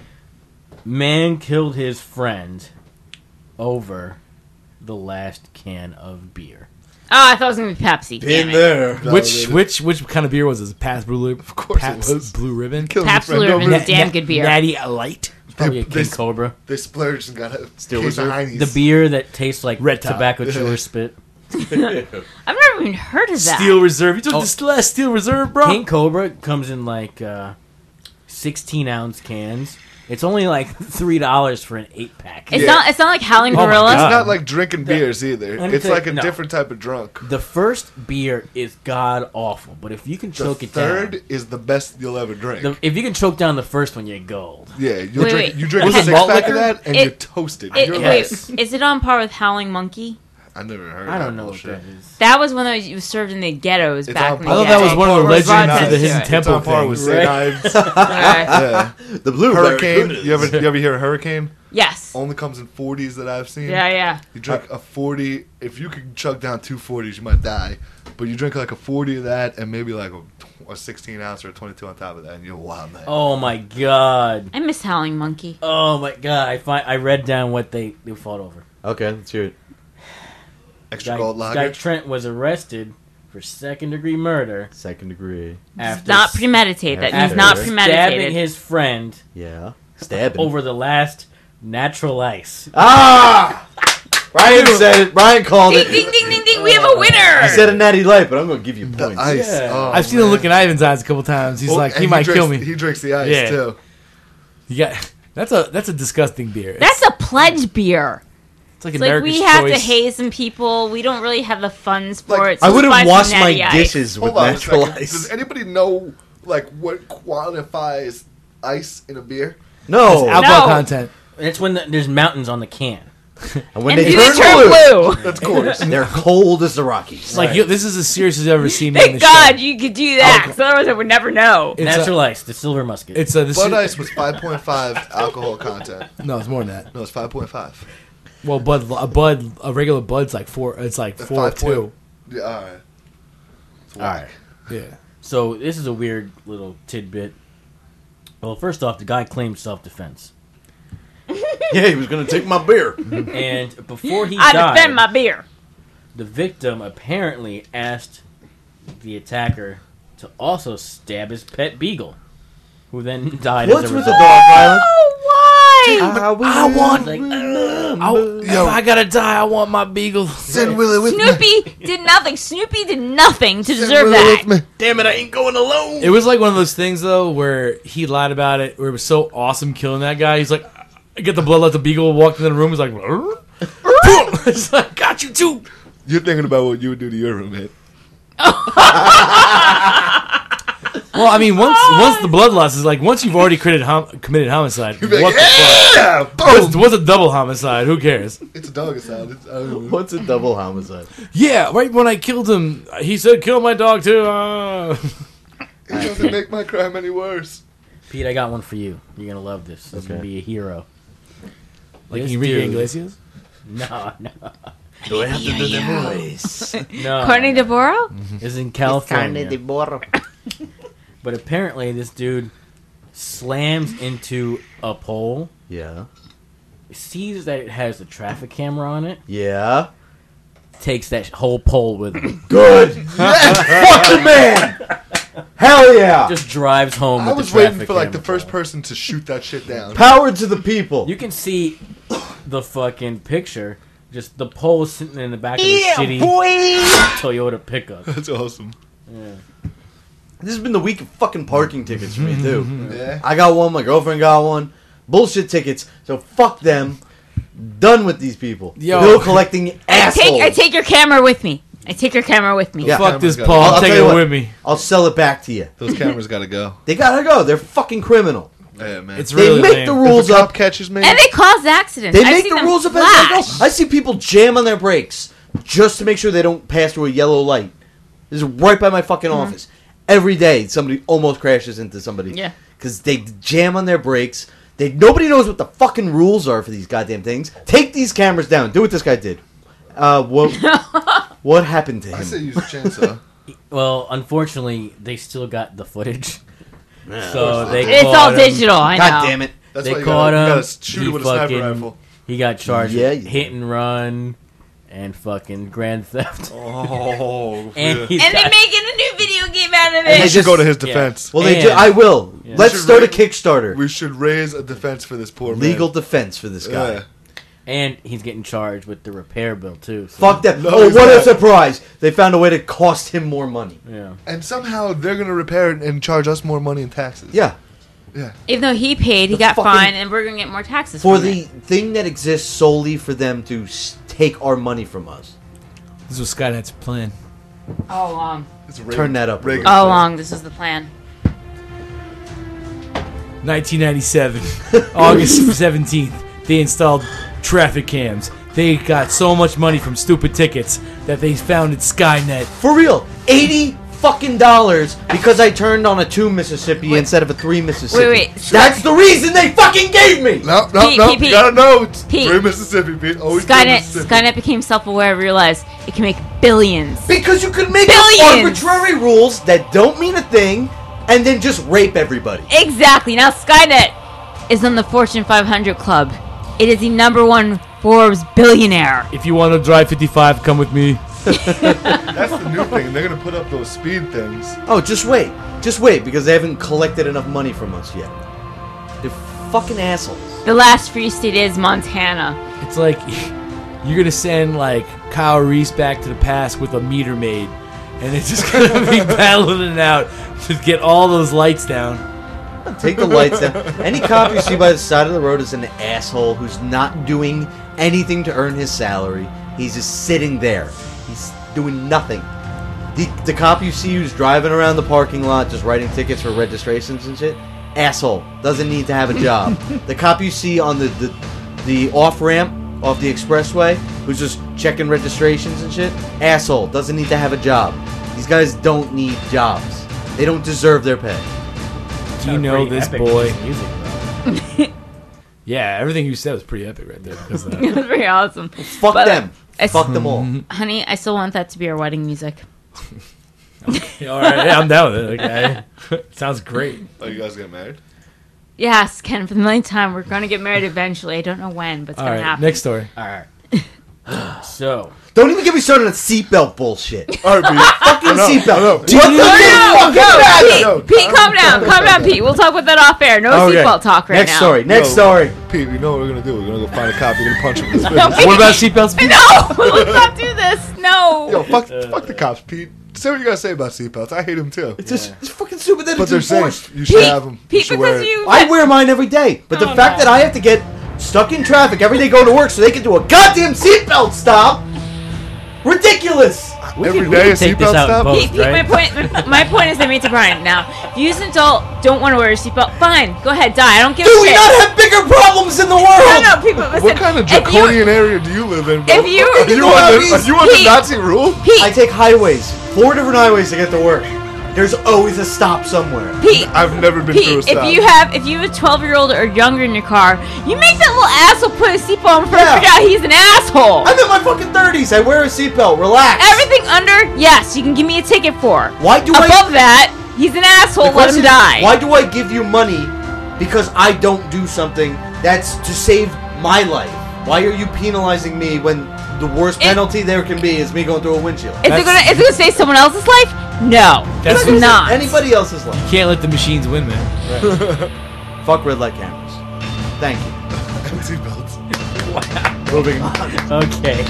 Man killed his friend over the last can of beer. Oh, I thought it was gonna be Pepsi. Been Damn it. there. Which Validated. which which kind of beer was this? Pabst Blue Of course it Pabst was. Blue Ribbon? Killed his Pabst friend Blue over Ribbon it. is damn good beer. Natty Light. Probably a They- King Cobra. They splurged and got a Still case of reserve? Heinies. The beer that tastes like Red Top. tobacco chewer spit. I've never even heard of that. Steel Reserve. You took Oh. this last Steel Reserve, bro. King Cobra comes in like uh, sixteen ounce cans. It's only like three dollars for an eight pack. It's Yeah. not. It's not like Howling Oh my Gorilla. It's God. not like drinking beers either. Let me It's tell you- like a no. different type of drunk. The first beer is god awful, but if you can The choke it third down, is the best you'll ever drink. the, if you can choke down the first one, you're gold. yeah, you Wait, drink wait. you drink Was a it six malt pack of liquor? that and It- you're toasted. It, You're Yes. wait, is it on par with Howling Monkey? I never heard. I that don't know bullshit. what that is. That was one that was served in the ghettos It's back on in par- the I thought that was day. one of the Or legends Rod of the Test Hidden to it. Temple It's on par thing. with Right. Saint Ives. Okay. Yeah. The blue Hurricane. You ever you ever hear a hurricane? Yes. Only comes in forties that I've seen. Yeah, yeah. You drink a forty. If you could chug down two forties, you might die. But you drink like a forty of that, and maybe like a, a sixteen ounce or a twenty-two on top of that, and you're a wild man. Oh my god! I miss Howling Monkey. Oh my god! I find I read down what they, they fought over. Okay, let's hear it. Extra Guy, gold guy lager. Trent was arrested for second degree murder Second degree. It's after not s- premeditated. That after he's not stabbing stabbing premeditated. his friend Yeah. Stabbing. over the last natural ice. Ah! Ryan said it. Ryan called Ding, it. ding, ding, ding, ding. We have a winner. I said a natty light, but I'm going to give you The points. ice. Yeah. Oh, I've seen him man. look in Ivan's eyes a couple times. He's Oh, like, and he might drinks, kill me. He drinks the ice Yeah. too. You got that's a that's a disgusting beer. That's a pledge beer. it's like It's like America's we have to choice. haze some people. We don't really have the funds for Like, it. So I let's wouldn't buy some wash my Natty Ice. dishes with Hold on a natural second. ice. Does anybody know like what qualifies ice in a beer? No. It's alcohol No. content. That's when the, there's mountains on the can. And when And they do turn, they turn blue, blue? That's course. they're cold as the Rockies. It's like you, this is as serious as I've ever seen me in Thank the God show. you could do that, 'cause otherwise I would never know. It's Natural a, ice, the silver musket. it's a this Bud is, Ice was five point five alcohol content. no, it's more than that. No, it's five point five. Well, Bud a Bud a regular Bud's like four. It's like four or Five point- two. Yeah, all right. It's All right. Yeah. So this is a weird little tidbit. Well, first off, the guy claimed self-defense, Yeah, he was going to take my beer. and before he I died, defend my beer. the victim apparently asked the attacker to also stab his pet beagle, who then died What's as a with the result. dog violence? Oh, why? I want- Like, Oh, if I gotta die, I want my beagle. Send Willie with me. Snoopy did nothing. Snoopy did nothing to Send deserve Willie that. with me. Damn it, I ain't going alone. It was like one of those things though, where he lied about it. Where it was so awesome killing that guy. He's like, I get the blood out the beagle. Walked into the room. He's like, it's like, got you too. You're thinking about what you would do to your roommate. Well, I mean, once once the blood loss is like once you've already committed hom- committed homicide. You'd be What like, the fuck? yeah, What's, boom. what's a double homicide? Who cares? It's a dog sound. It's, I don't know. What's a double homicide? Yeah, right when I killed him, he said, "Kill my dog too." Uh. It doesn't make my crime any worse. Pete, I got one for you. You're gonna love this. This is gonna Okay. be a hero. Like This Enrique dude- Iglesias. No, no, Do I have to do the voice? no. Courtney DeBoro? Is in California. But apparently, this dude slams into a pole, Yeah. sees that it has a traffic camera on it, Yeah. takes that whole pole with him, Good. Fucking man. Hell yeah. just drives home I with was the waiting traffic for like the camera first pole. person to shoot that shit down. Power to the people. You can see the fucking picture, just the pole sitting in the back of a shitty Toyota pickup. That's awesome. Yeah. This has been the week of fucking parking tickets for me, too. Yeah. I got one. My girlfriend got one. Bullshit tickets. So fuck them. Done with these people. Yo. Bill collecting I assholes. take, I take your camera with me. I take your camera with me. Yeah. Fuck this I'll- Paul. I'll I'm tell taking you it what. with me. I'll sell it back to you. Those cameras gotta go. They gotta go. They're fucking criminal. Yeah, man. It's They really make lame. the If rules a cop up. catches me. And they cause accidents. They I've make seen the them rules up as they go. flash. I see people jam on their brakes just to make sure they don't pass through a yellow light. This is right by my fucking Mm-hmm. office. Every day, somebody almost crashes into somebody. Yeah. Because they jam on their brakes. They Nobody knows what the fucking rules are for these goddamn things. Take these cameras down. Do what this guy did. Uh, what, what happened to I him? say use a chainsaw. Well, unfortunately, they still got the footage. So they It's all caught him. digital, I know. God damn it. That's They why you caught gotta, you him. gotta shoot He it with a sniper fucking- rifle. He got charged Yeah, with you hit and run and fucking grand theft. Oh, And yeah. he's And they're got- making a new video game out of And it. they We should just- go to his yeah. defense. Well, they do. And- I will. Yeah. Let's We should start a raise- Kickstarter. We should raise a defense for this poor man. Legal defense for this guy. Yeah. and he's getting charged with the repair bill too. So, Fuck that. No, oh, he's what a not. surprise. They found a way to cost him more money. Yeah. And somehow they're gonna repair it and charge us more money in taxes. Yeah. Yeah. Even though he paid, he The got fucking- fined, and we're gonna get more taxes For from the it. thing that exists solely for them to s- take our money from us. This was Skynet's plan. All along. It's Turn that up a Reagan little. All plan. along, this is the plan. nineteen ninety-seven, August seventeenth, they installed traffic cams. They got so much money from stupid tickets that they founded Skynet. For real. eighty fucking dollars because I turned on a two Mississippi instead of a three Mississippi. Wait, wait. That's the reason they fucking gave me. No, no, Pete, no. Pete, You Pete. gotta know. It's Pete. three Mississippi, Pete. Always three Skynet, Mississippi. Skynet became self-aware, realized it can make billions. Because you can make Billions. arbitrary rules that don't mean a thing and then just rape everybody. Exactly. Now Skynet is on the Fortune five hundred club. It is the number one Forbes billionaire. If you want to drive fifty-five, come with me. That's the new thing. They're gonna put up those speed things. Oh, just wait. Just wait because they haven't collected enough money from us yet. They're fucking assholes. The last free state is Montana. It's like you're gonna send like Kyle Reese back to the past with a meter maid, and it's just gonna be battling it out to get all those lights down. Take the lights down. Any cop you see by the side of the road is an asshole who's not doing anything to earn his salary. He's just sitting there. He's doing nothing. The, the cop you see who's driving around the parking lot just writing tickets for registrations and shit, asshole. Doesn't need to have a job. The cop you see on the, the, the off-ramp off the expressway who's just checking registrations and shit, asshole. Doesn't need to have a job. These guys don't need jobs. They don't deserve their pay. Do you know Pretty this epic boy? music, bro. Yeah, everything you said was pretty epic right there. because of that. It was very awesome. Fuck But, them. I- Fuck them all. Honey, I still want that to be our wedding music. Yeah, all right, yeah, I'm down with it. Okay, sounds great. Oh, you guys get married? Yes, Ken, for the millionth time, we're going to get married eventually. I don't know when, but it's All going right, to happen. next story. All right. So Don't even get me started on seatbelt bullshit. All right, Pete. Fucking I know, seatbelt. I know. What the fuck No, is that? Pete, No, Pete, calm down. Calm down, Pete. We'll talk about that off air. No Okay. seatbelt talk right Next now. story. Next Yo. story. Pete, you know what we're gonna do? We're gonna go find a cop. You're gonna punch him in his face. What about seatbelts? No, let's not do this. No. Yo, fuck, fuck the cops, Pete. Say what you gotta say about seatbelts. I hate them too. It's just it's fucking stupid that But it's they're enforced. safe. You should Pete, have them. Pete, you should wear because it. you. I wear mine every day, but the Oh, fact no. that I have to get stuck in traffic every day going to work so they can do a goddamn seatbelt stop, ridiculous. we Every can, we day can a take this seatbelt out stop? in post, Pete, Pete, right? my point, my point is I made to Brian. Now, if you as an adult don't want to wear a seatbelt, fine, go ahead, die. I don't give Do a we shit. not have bigger problems in the No, world? no, people, listen. What kind of if you- draconian area do you live in, bro? If you- are you Go on out the, east. are you on the Pete. Nazi rule? Pete, I take highways, four different highways to get to work. There's always a stop somewhere. Pete, I've never been through a Pete, stop. if you have if you have a twelve year old or younger in your car, you make that little asshole put a seatbelt on first. Yeah. Figure out he's an asshole. I'm in my fucking thirties. I wear a seatbelt. Relax. Everything under, yes, you can give me a ticket for. Why do I? Above that, he's an asshole. The Let him question is, die. Why do I give you money because I don't do something that's to save my life? Why are you penalizing me when the worst It- penalty there can be is me going through a windshield? Is it That's- gonna is it gonna save someone else's life? No, That's it's what- not. Anybody else's life? Can't let the machines win, man. Fuck red light cameras. Thank you. Seatbelts. Moving on. Okay.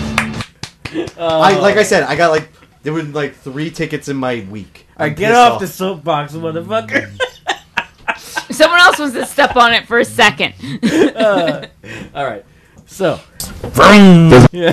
I like I said, I got like there were like three tickets in my week. All I'm right, get pissed off the soapbox, motherfucker. Someone else wants to step on it for a second. uh, all right. So. Yeah.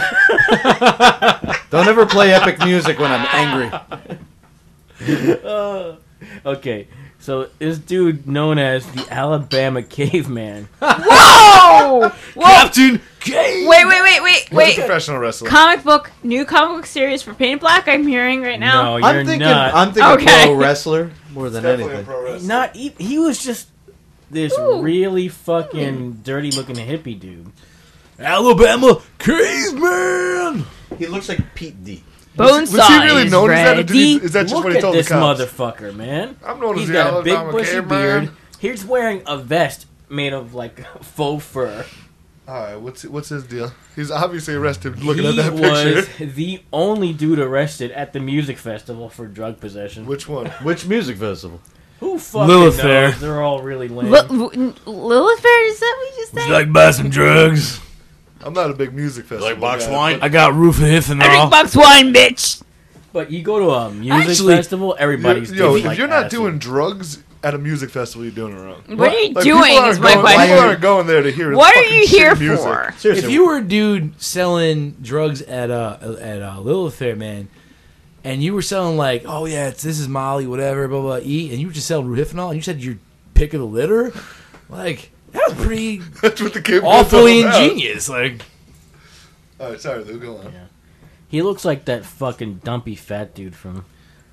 Don't ever play epic music when I'm angry. Uh, okay. So this dude known as the Alabama Caveman. Whoa! Whoa! Captain K. Wait, wait, wait, wait, He's a wait. professional wrestler. Comic book, new comic book series for Painted Black. I'm hearing right now. No, you're I'm thinking. not. I'm thinking Okay. pro wrestler more than Definitely a anything. pro wrestler. Not e- he was just this Ooh. really fucking dirty looking hippie dude. Alabama Caveman. He looks like Pete D. Was he- Bonesaw was he really is known as that, or did he- ready. is that just Look what he at told this the cops? motherfucker, man. I'm known He's as the got a big Alabama bushy Caveman. beard. He's wearing a vest made of like faux fur. All right, what's what's his deal? He's obviously arrested. Looking he at that was picture. the only dude arrested at the music festival for drug possession. Which one? Which music festival? Who fucking Lilith knows? Fair. They're all really lame. Li- w- Lilith Fair, is that what you Would said? you like to buy some drugs? I'm not a big music festival. Like box guy, wine? I got roof and hith and I drink all. box wine, bitch. But you go to a music Actually- festival, but- everybody's Yo, doing if like you're not acid. doing drugs at a music festival, you're doing it wrong. What are you Like, doing people is aren't my going, question. People aren't going there to hear. What are fucking you here shitty music. for? Seriously. If you were a dude selling drugs at uh at uh, Lilith Fair, man, and you were selling like, oh yeah, it's, this is Molly, whatever, blah blah, E, and you were just selling Ruhifanol, and you said your pick of the litter, like that was pretty That's what the kid awfully was all about. ingenious. Like, All right, sorry, Lou. Go on. Yeah. He looks like that fucking dumpy fat dude from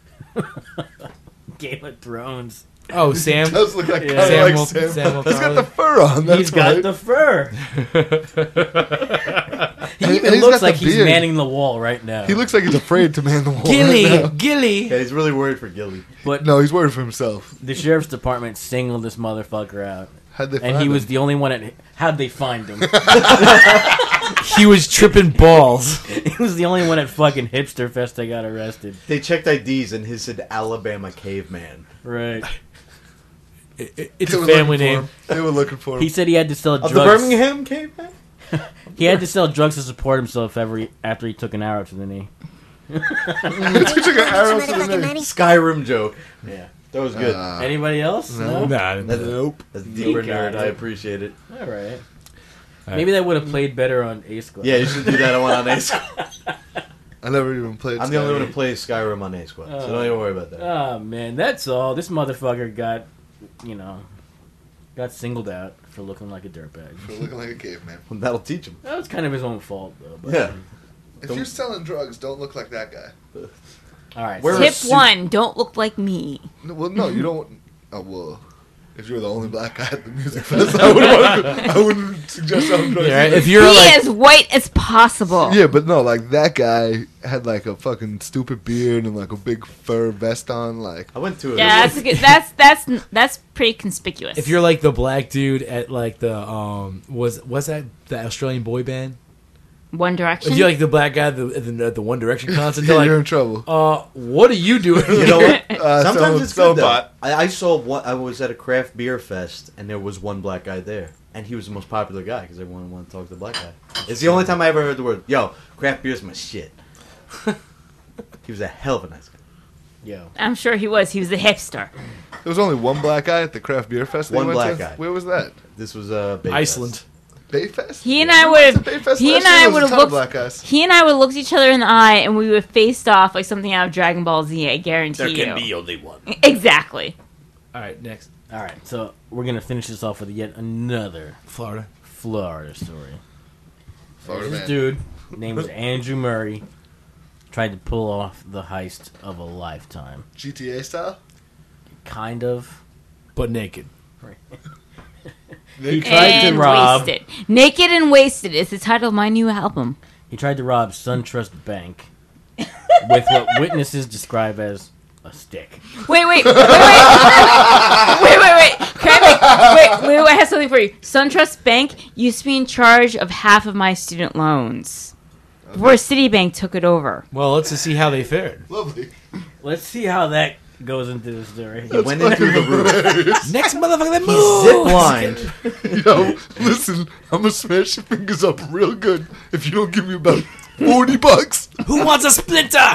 Game of Thrones. oh Sam, Does look like Yeah. kind of Sam like Wil- Sam. Sam He's got Wilford. the fur on. That's He's got right. the fur. He And- even and he's looks got the like he's beard. manning the wall right now. He looks like he's afraid to man the wall. Gilly, Right now. Gilly. Yeah, he's really worried for Gilly. But No, he's worried for himself. the sheriff's department singled this motherfucker out, How'd they and find he was him? the only one at. How'd they find him? He was tripping balls. He was the only one at fucking Hipster Fest that got arrested. They checked I Ds and his said Alabama Caveman. Right. It- it- it's They a were family looking for name. him. They were looking for him. He said he had to sell Of drugs. the Birmingham Caveman? He had to sell drugs to support himself every after he took an arrow to the knee. He took an arrow to the knee. Skyrim joke. Yeah. That was good. Uh, Anybody else? no. Nah, That's, Nope. that's deeper Okay. nerd. I appreciate it. All right. right. Maybe that would have played better on Ace Squad. Yeah, you should do that one on A Squad. I never even played. I'm the only Skyrim. one who plays Skyrim on A Squad, so don't even worry about that. Oh man, that's all. This motherfucker got, you know, got singled out for looking like a dirtbag. For looking like a caveman. That'll teach him. That was kind of his own fault, though. But, Yeah. If Don't- you're selling drugs, don't look like that guy. All right. Where- so- Tip suit. one: don't look like me. No, well, no, you don't. Oh well. If you're the only black guy at the music fest, I wouldn't, want to, I wouldn't suggest selling drugs. Yeah, either. if you're Be like, as white as possible. Yeah, but no, like that guy had like a fucking stupid beard and like a big fur vest on. Like, I went to it. Yeah, that's a good, that's that's that's pretty conspicuous. if you're like the black dude at like the um was was that the Australian boy band? One Direction. If you're like the black guy at the, at the, at the One Direction concert, yeah, they're you're like, in trouble. uh, what are you doing? You know what? Uh, Sometimes so- it's so good though. bot. I, I saw one. I was at a craft beer fest, and there was one black guy there, and he was the most popular guy because everyone wanted to talk to the black guy. It's the only time I ever heard the word "Yo, craft beer's my shit." He was a hell of a nice guy. Yo. I'm sure he was. He was a hipster. There was only one black guy at the craft beer fest. that One you went black to? guy. Where was that? This was uh, Bay Iceland. Fest. Bayfest. He and Yeah. I We would went have. to Bayfest He last and I year. There would was have a ton of looked. black guys. He and I would looked each other in the eye, and we would have faced off like something out of Dragon Ball Z. I guarantee you. only one. Exactly. All right, next, All right. So we're gonna finish this off with yet another Florida. Florida story. Florida This man. dude named was Andrew Murray tried to pull off the heist of a lifetime. G T A style. Kind of. But naked. He tried and to rob. wasted. Naked and Wasted is the title of my new album. He tried to rob SunTrust Bank with what witnesses describe as a stick. Wait, wait, wait, wait, wait, wait, wait. Can I make, wait, wait, wait, I have something for you. SunTrust Bank used to be in charge of half of my student loans before Citibank took it over. Well, let's just see how they fared. Lovely. Let's see how that goes into the story. He went in through the roof. Next motherfucker that Zip moves. lined. Yo, listen, I'm gonna smash your fingers up real good if you don't give me about forty bucks. Who wants a splinter?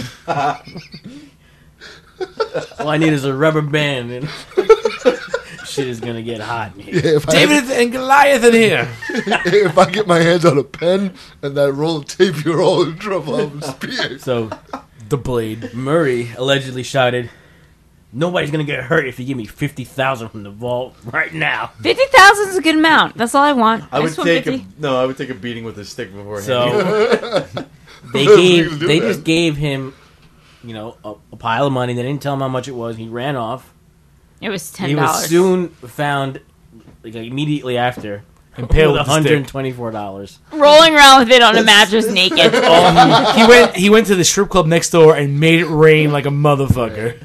All I need is a rubber band and shit is gonna get hot in here. Yeah, if I, David and Goliath in here. if I get my hands on a pen and that roll of tape, you're all in trouble. I'm spearing. So The blade. Murray allegedly shouted, Nobody's gonna get hurt if you give me fifty thousand from the vault right now. Fifty thousand is a good amount. That's all I want. I would just want take a, fifty. no. I would take a beating with a stick before. So they Who's gave gonna do they that? just gave him, you know, a, a pile of money. They didn't tell him how much it was. He ran off. It was ten He dollars. was soon found, like immediately after, Impaled with with one the hundred and stick. twenty-four dollars. rolling around with it on a mattress naked. Um, he went. He went to the strip club next door and made it rain like a motherfucker.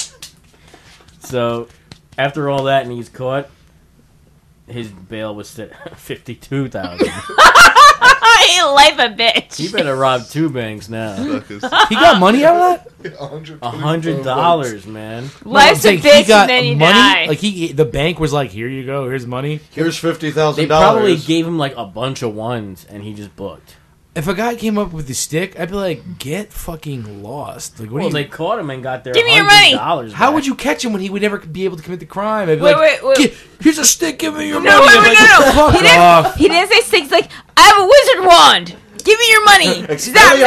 So after all that, and he's caught, his bail was set at fifty-two thousand. He life a bitch. He better rob two banks now. He got money out of that. A hundred dollars, man. Life's No, a I'm saying bitch, he got and then you money. die. Like he, the bank was like, "Here you go. Here's money." Here's fifty They thousand probably dollars. gave him like a bunch of ones, and he just booked. If a guy came up with the stick, I'd be like, "Get fucking lost!" Like, what Well, do you? they caught him and got their Give me your dollars. How would you catch him when he would never be able to commit the crime? I'd be Wait, like, wait, wait. "Gi- Here's a stick. Give me your No, money." wait, I'm wait, like, no, no. Fuck He didn't, off. he didn't say six. Like, I have a wizard wand. Give me your money. Zap,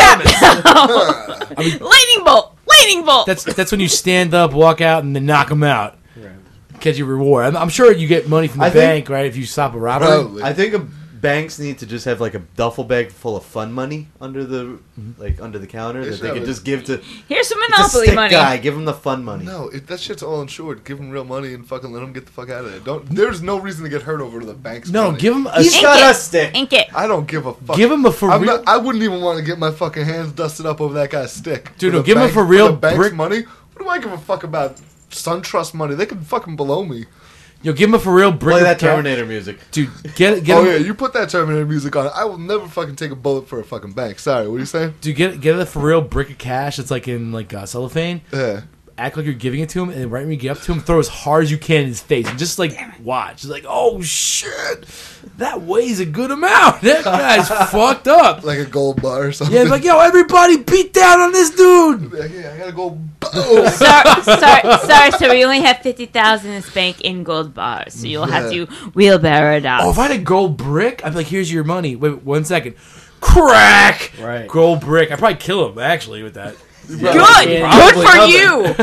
zap. Lightning bolt. Lightning bolt. That's that's when you stand up, walk out, and then knock him out. Catch your reward. I'm, I'm sure you get money from the I think- bank, right? If you stop a robbery. Probably. I think a, banks need to just have like a duffel bag full of fun money under the like under the counter They that should they have can it. just give to Here's some the Monopoly stick money. guy. Give him the fun money. No, it, that shit's all insured. Give him real money and fucking let him get the fuck out of there. Don't. There's no reason to get hurt over the bank's No, money. give him a He's Ink got it. a stick. Ink it. I don't give a fuck. give him a for I'm real. not, I wouldn't even want to get my fucking hands dusted up over that guy's stick. Dude, For no, the give him a bank- for real the bank's brick- money. What do I give a fuck about SunTrust money? They can fucking below me. Yo, give him a for real brick. Play of that ca- Terminator music. Dude, get get Oh him. yeah, you put that Terminator music on. I will never fucking take a bullet for a fucking bank. Sorry, what are you saying? Dude, get get a for real brick of cash. That's like in like uh, cellophane. Yeah. Act like you're giving it to him, and then right when you get up to him, throw as hard as you can in his face, and just like watch. It's like, oh shit, that weighs a good amount. That guy's fucked up. Like a gold bar or something. Yeah, it's like, yo, everybody beat down on this dude. Yeah, yeah, I gotta go. Boom. sorry, sorry, sorry, so we only have fifty thousand in this bank in gold bars, so you'll have to wheelbarrow it out. Oh, if I had a gold brick, I'd be like, here's your money. Wait, one second. Crack! Right. Gold brick. I'd probably kill him, actually, with that. good, Yeah, good for you.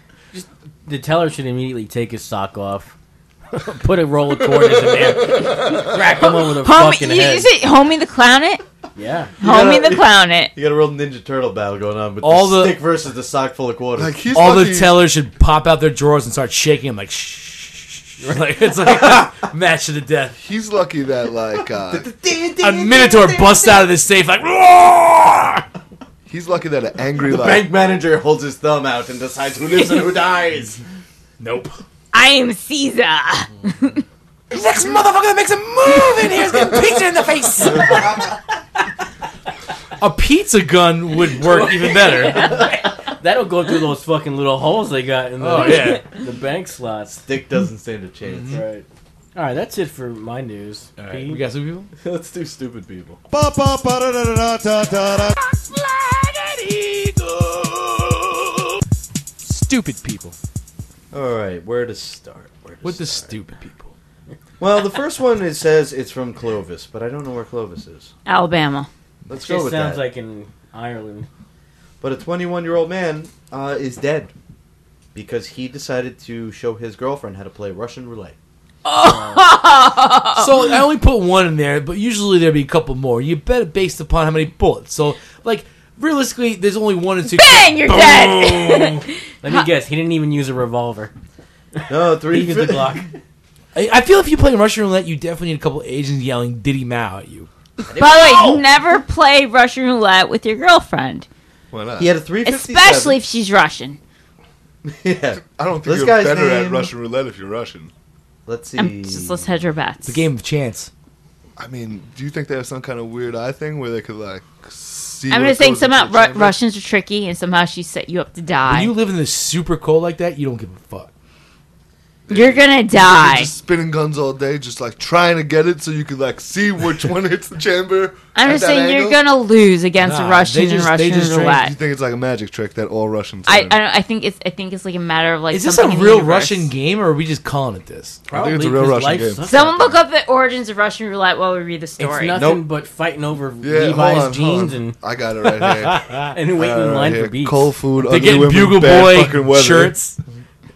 The teller should immediately take his sock off, put a roll of quarters in there, crack him over the Homie, fucking you, you head. say Homie the Clown it? Yeah. Homie gotta- the Clown it. You got a real Ninja Turtle battle going on with All the the- stick versus the sock full of quarters. Like he's All lucky, the tellers should pop out their drawers and start shaking them like, shh. Like, it's like a match to the death. He's lucky that like uh, A Minotaur busts out of the safe like, roar! he's lucky that an angry the like bank manager holds his thumb out and decides who lives and who dies. Nope. I am Caesar. Next motherfucker that makes a move in here is getting pizza in the face. A pizza gun would work even better. That'll go through those fucking little holes they got in the, Oh, yeah. the bank slots. Stick doesn't stand a chance. Right. All right, that's it for my news. All right, Pete? we got some people? Let's do stupid people. Stupid people. All right, where to start? Where to What the start? stupid people? Well, the first one it says it's from Clovis, but I don't know where Clovis is. Alabama. Let's It go just with sounds that. like in Ireland. But a twenty-one-year-old man uh, is dead because he decided to show his girlfriend how to play Russian roulette. So I only put one in there, but usually there'd be a couple more. You bet it based upon how many bullets. So, like, realistically, there's only one in six. Bang, you're dead. Let me guess, he didn't even use a revolver. No, He three. used the Glock. I, I feel if you play Russian roulette, you definitely need a couple Asians yelling "Diddy Mao" at you. By the way, never play Russian roulette with your girlfriend, why not? He had a three fifty-seven. especially if she's Russian. Yeah. I don't think This you're guy's better at name- Russian roulette if you're Russian. Let's see. Um, just let's hedge our bets. It's a game of chance. I mean, do you think they have some kind of weird eye thing where they could like see? I'm what just saying goes into somehow the Ru- chamber? Russians are tricky, and somehow she set you up to die. When you live in the super cold like that, you don't give a fuck. You're gonna You're die. just spinning guns all day, just like trying to get it so you could like see which one hits the chamber. I'm at just that saying you're angle. gonna lose against Nah, a Russian they just- and they Russian just train- You roulette. think it's like a magic trick that all Russians? I, I, learn? don't, I think it's I think it's like a matter of like Is this a something in the real universe. Russian game, or are we just calling it this? Probably, it's a real 'cause Russian life game. sucks Someone out look there. up the origins of Russian roulette while we read the It's story. nothing Nope. but fighting over Yeah, Levi's hold on, hold jeans on. and, I got it right here. and waiting Uh, in line here. for beats. Cold food, They're ugly getting women, Bugle bad Boy fucking weather. shirts.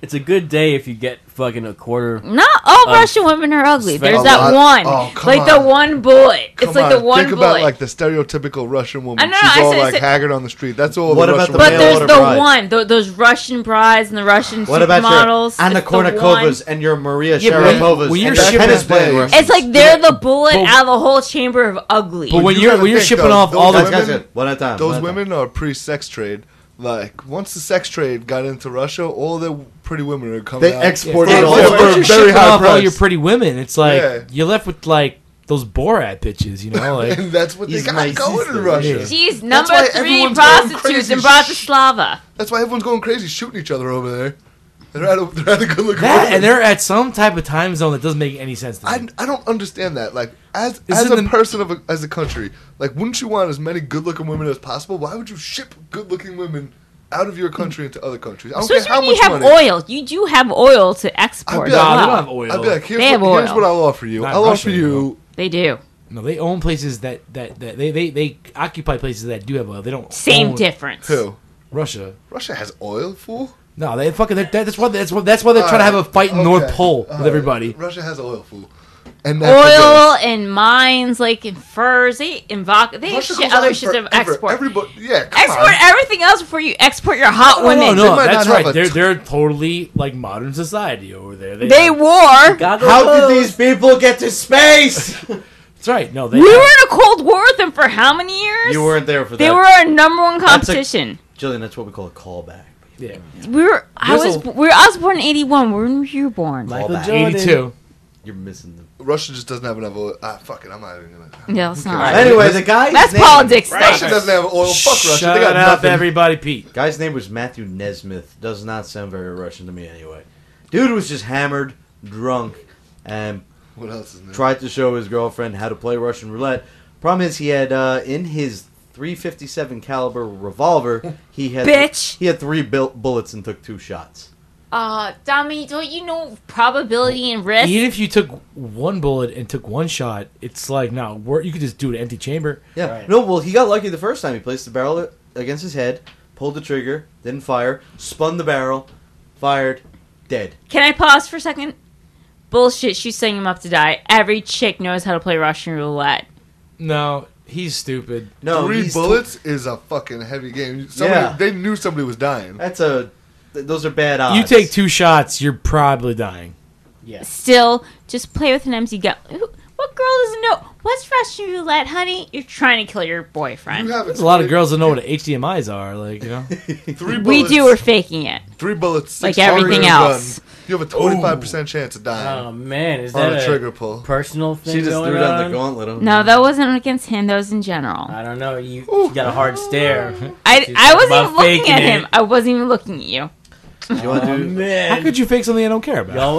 It's a good day if you get fucking a quarter. Not all Um, Russian women are ugly. Sven- There's A that lot- one, oh, come like the on. one bullet. Come It's like on, the one think bullet. about like the stereotypical Russian woman. I know, She's I all said- like said- haggard on the street. That's all. What the about Russian the but women mail there's order the bride? one, th- those Russian brides and the Russian What about your supermodels. Anna It's the one. Kournikovas and your Maria Yeah, but when- Sharapovas when you're and the shipping tennis that playing day- Russians? It's like they're the bullet But- out of the whole chamber of ugly. But when you you're gotta when you're think, shipping though, off all those the guys, guys, women- guys, one at a time. Those one at a time. women are pre-sex trade. Like once the sex trade got into Russia, all the pretty women are coming They out. exported Yeah, it all yeah, over. for a Once you're very shipping high off all price. your pretty women, it's like Yeah. you're left with like those Borat bitches, you know? Like and that's what they He's got my going sister. in Russia. Yeah. She's That's number why three everyone's going prostitutes crazy. in Bratislava. That's why everyone's going crazy shooting each other over there. They're at a, they're at a good looking that, and they're at some type of time zone that doesn't make any sense to me. I, I don't understand that. Like as Is as it a the- person of a, as a country, like wouldn't you want as many good looking women as possible? Why would you ship good looking women out of your country into other countries? I don't Especially care how when you much have money. oil. You do have oil to export. I'd be as like, no, they well. don't have oil. I'd be like, here's, They have what, here's oil. what I'll offer you. Not I'll Russia, offer you. They do. No, they own places that, that, that they, they, they occupy places that do have oil. They don't Same own difference. Who? Russia. Russia has oil, fool. No, they fucking that, that's why that's why that's why they're trying to have a fight in Okay. North Pole with Alright. everybody. Russia has oil, fool. And that's Oil and mines, like in furs, they in vodka, they have Russia shit, goes other on shit to forever. export. Everybody, yeah, come Export on. everything else before you export your hot No, women. no, They no, might that's not have right. a They're t- they're totally like modern society over there. They, They war. How did these people get to space? That's right. No, they. We were in a Cold War with them for how many years? You weren't there for They that. were our number one That's a- competition. Jillian, that's what we call a callback. Yeah. We were. I There's was. a- we were, I was born in eighty-one. When were you born? Michael Callback. Jordan. eighty-two. You're missing them. Russia just doesn't have enough oil. Ah, fuck it. I'm not even gonna. Yeah, let's not. Right. Anyway, the guy's That's name, politics Russia stuff. doesn't have oil. Fuck Russia. Shut They got up, nothing. everybody, Pete. Guy's name was Matthew Nesmith. Does not sound very Russian to me anyway. Dude was just hammered, drunk, and What else is new? tried to show his girlfriend how to play Russian roulette. Problem is, he had uh, in his three fifty-seven caliber revolver, he had Bitch. he had three bil- bullets and took two shots. Uh, Dami, don't you know probability and risk? Even if you took one bullet and took one shot, it's like no, we're- you could just do an empty chamber. Yeah, Right. no, well, he got lucky the first time. He placed the barrel against his head, pulled the trigger, didn't fire, spun the barrel, fired, dead. Can I pause for a second? Bullshit. She's setting him up to die. Every chick knows how to play Russian roulette. No, he's stupid. No, Three he's bullets is a fucking heavy game. Somebody, Yeah. They knew somebody was dying. That's a. th- Those are bad odds. You take two shots, you're probably dying. Yeah. Still, just play with an empty gun. Who- What girl doesn't know? What's Russian roulette, honey? You're trying to kill your boyfriend. You have There's a lot of girls that know what H D M Is are, like you know. Three bullets. we do. We're faking it. Three bullets. Like six everything targets, a else. gun. You have a twenty-five percent chance of dying Oh man, is on that a trigger pull. personal thing She just going threw down on? the gauntlet. on No, him. that wasn't against him. That was in general. I don't know. You, you got a hard stare. I, She's I wasn't about even looking faking at it. him. I wasn't even looking at you. You want Oh to do? man. How could you fake something I don't care about? Yo,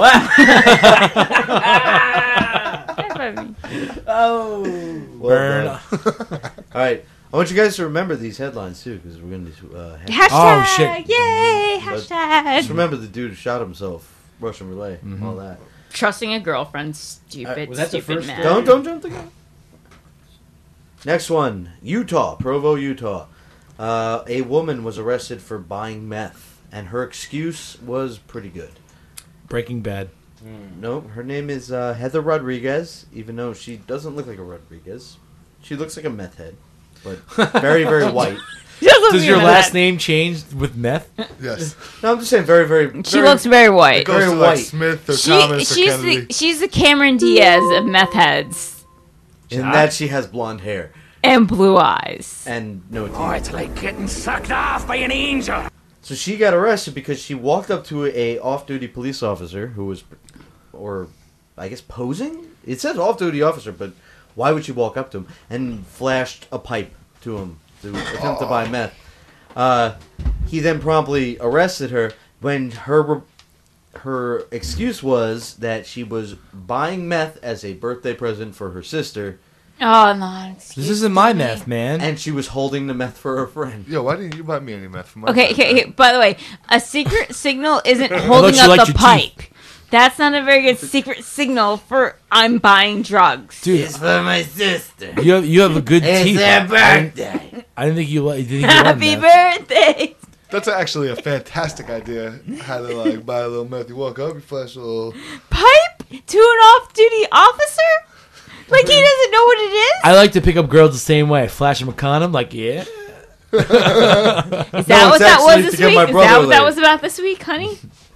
Burn. oh. Well Burn. done. All right, I want you guys to remember these headlines too, because we're going to. Uh, ha- Hashtag. Oh, shit. Yay. But Hashtag. just remember the dude who shot himself, Russian relay, Mm-hmm. all that. Trusting a girlfriend. Stupid. Uh, was that the stupid first- man. Don't don't jump the gun. Next one, Utah, Provo, Utah. Uh, a woman was arrested for buying meth, and her excuse was pretty good. Breaking Bad. No, her name is uh, Heather Rodriguez, even though she doesn't look like a Rodriguez. She looks like a meth head, but very, very white. Does your last name change with meth? Yes. No, I'm just saying very, very... She very- looks very It white. goes Very to like white. Smith or She, Thomas or she's Kennedy. the she's the Cameron Diaz of meth heads In that she has blonde hair and blue eyes. and no teeth. Oh, it's like getting sucked off by an angel. So she got arrested because she walked up to a off-duty police officer who was, or I guess posing? It says off-duty officer, but why would she walk up to him and flashed a pipe to him to attempt to buy meth? Uh, he then promptly arrested her when her her excuse was that she was buying meth as a birthday present for her sister, Oh no! This isn't my meth, man. and she was holding the meth for her friend. Yo, why didn't you buy me any meth for my Okay, birthday? okay, okay. By the way, a secret signal isn't holding you up liked the your pipe. teeth. That's not a very good secret signal for I'm buying drugs. Dude, for my sister. you have, you have a good teeth. I didn't, birthday. I didn't think you li- didn't think you liked Happy meth. birthday! That's actually a fantastic idea. How to like buy a little meth. You walk up, you flash a little. Pipe to an off-duty officer? Like he doesn't know what it is? I like to pick up girls the same way. Flash them a condom, like, yeah. Is that No, what it's that was actually this to get week? my Is brother that what that laid. was about this week, honey?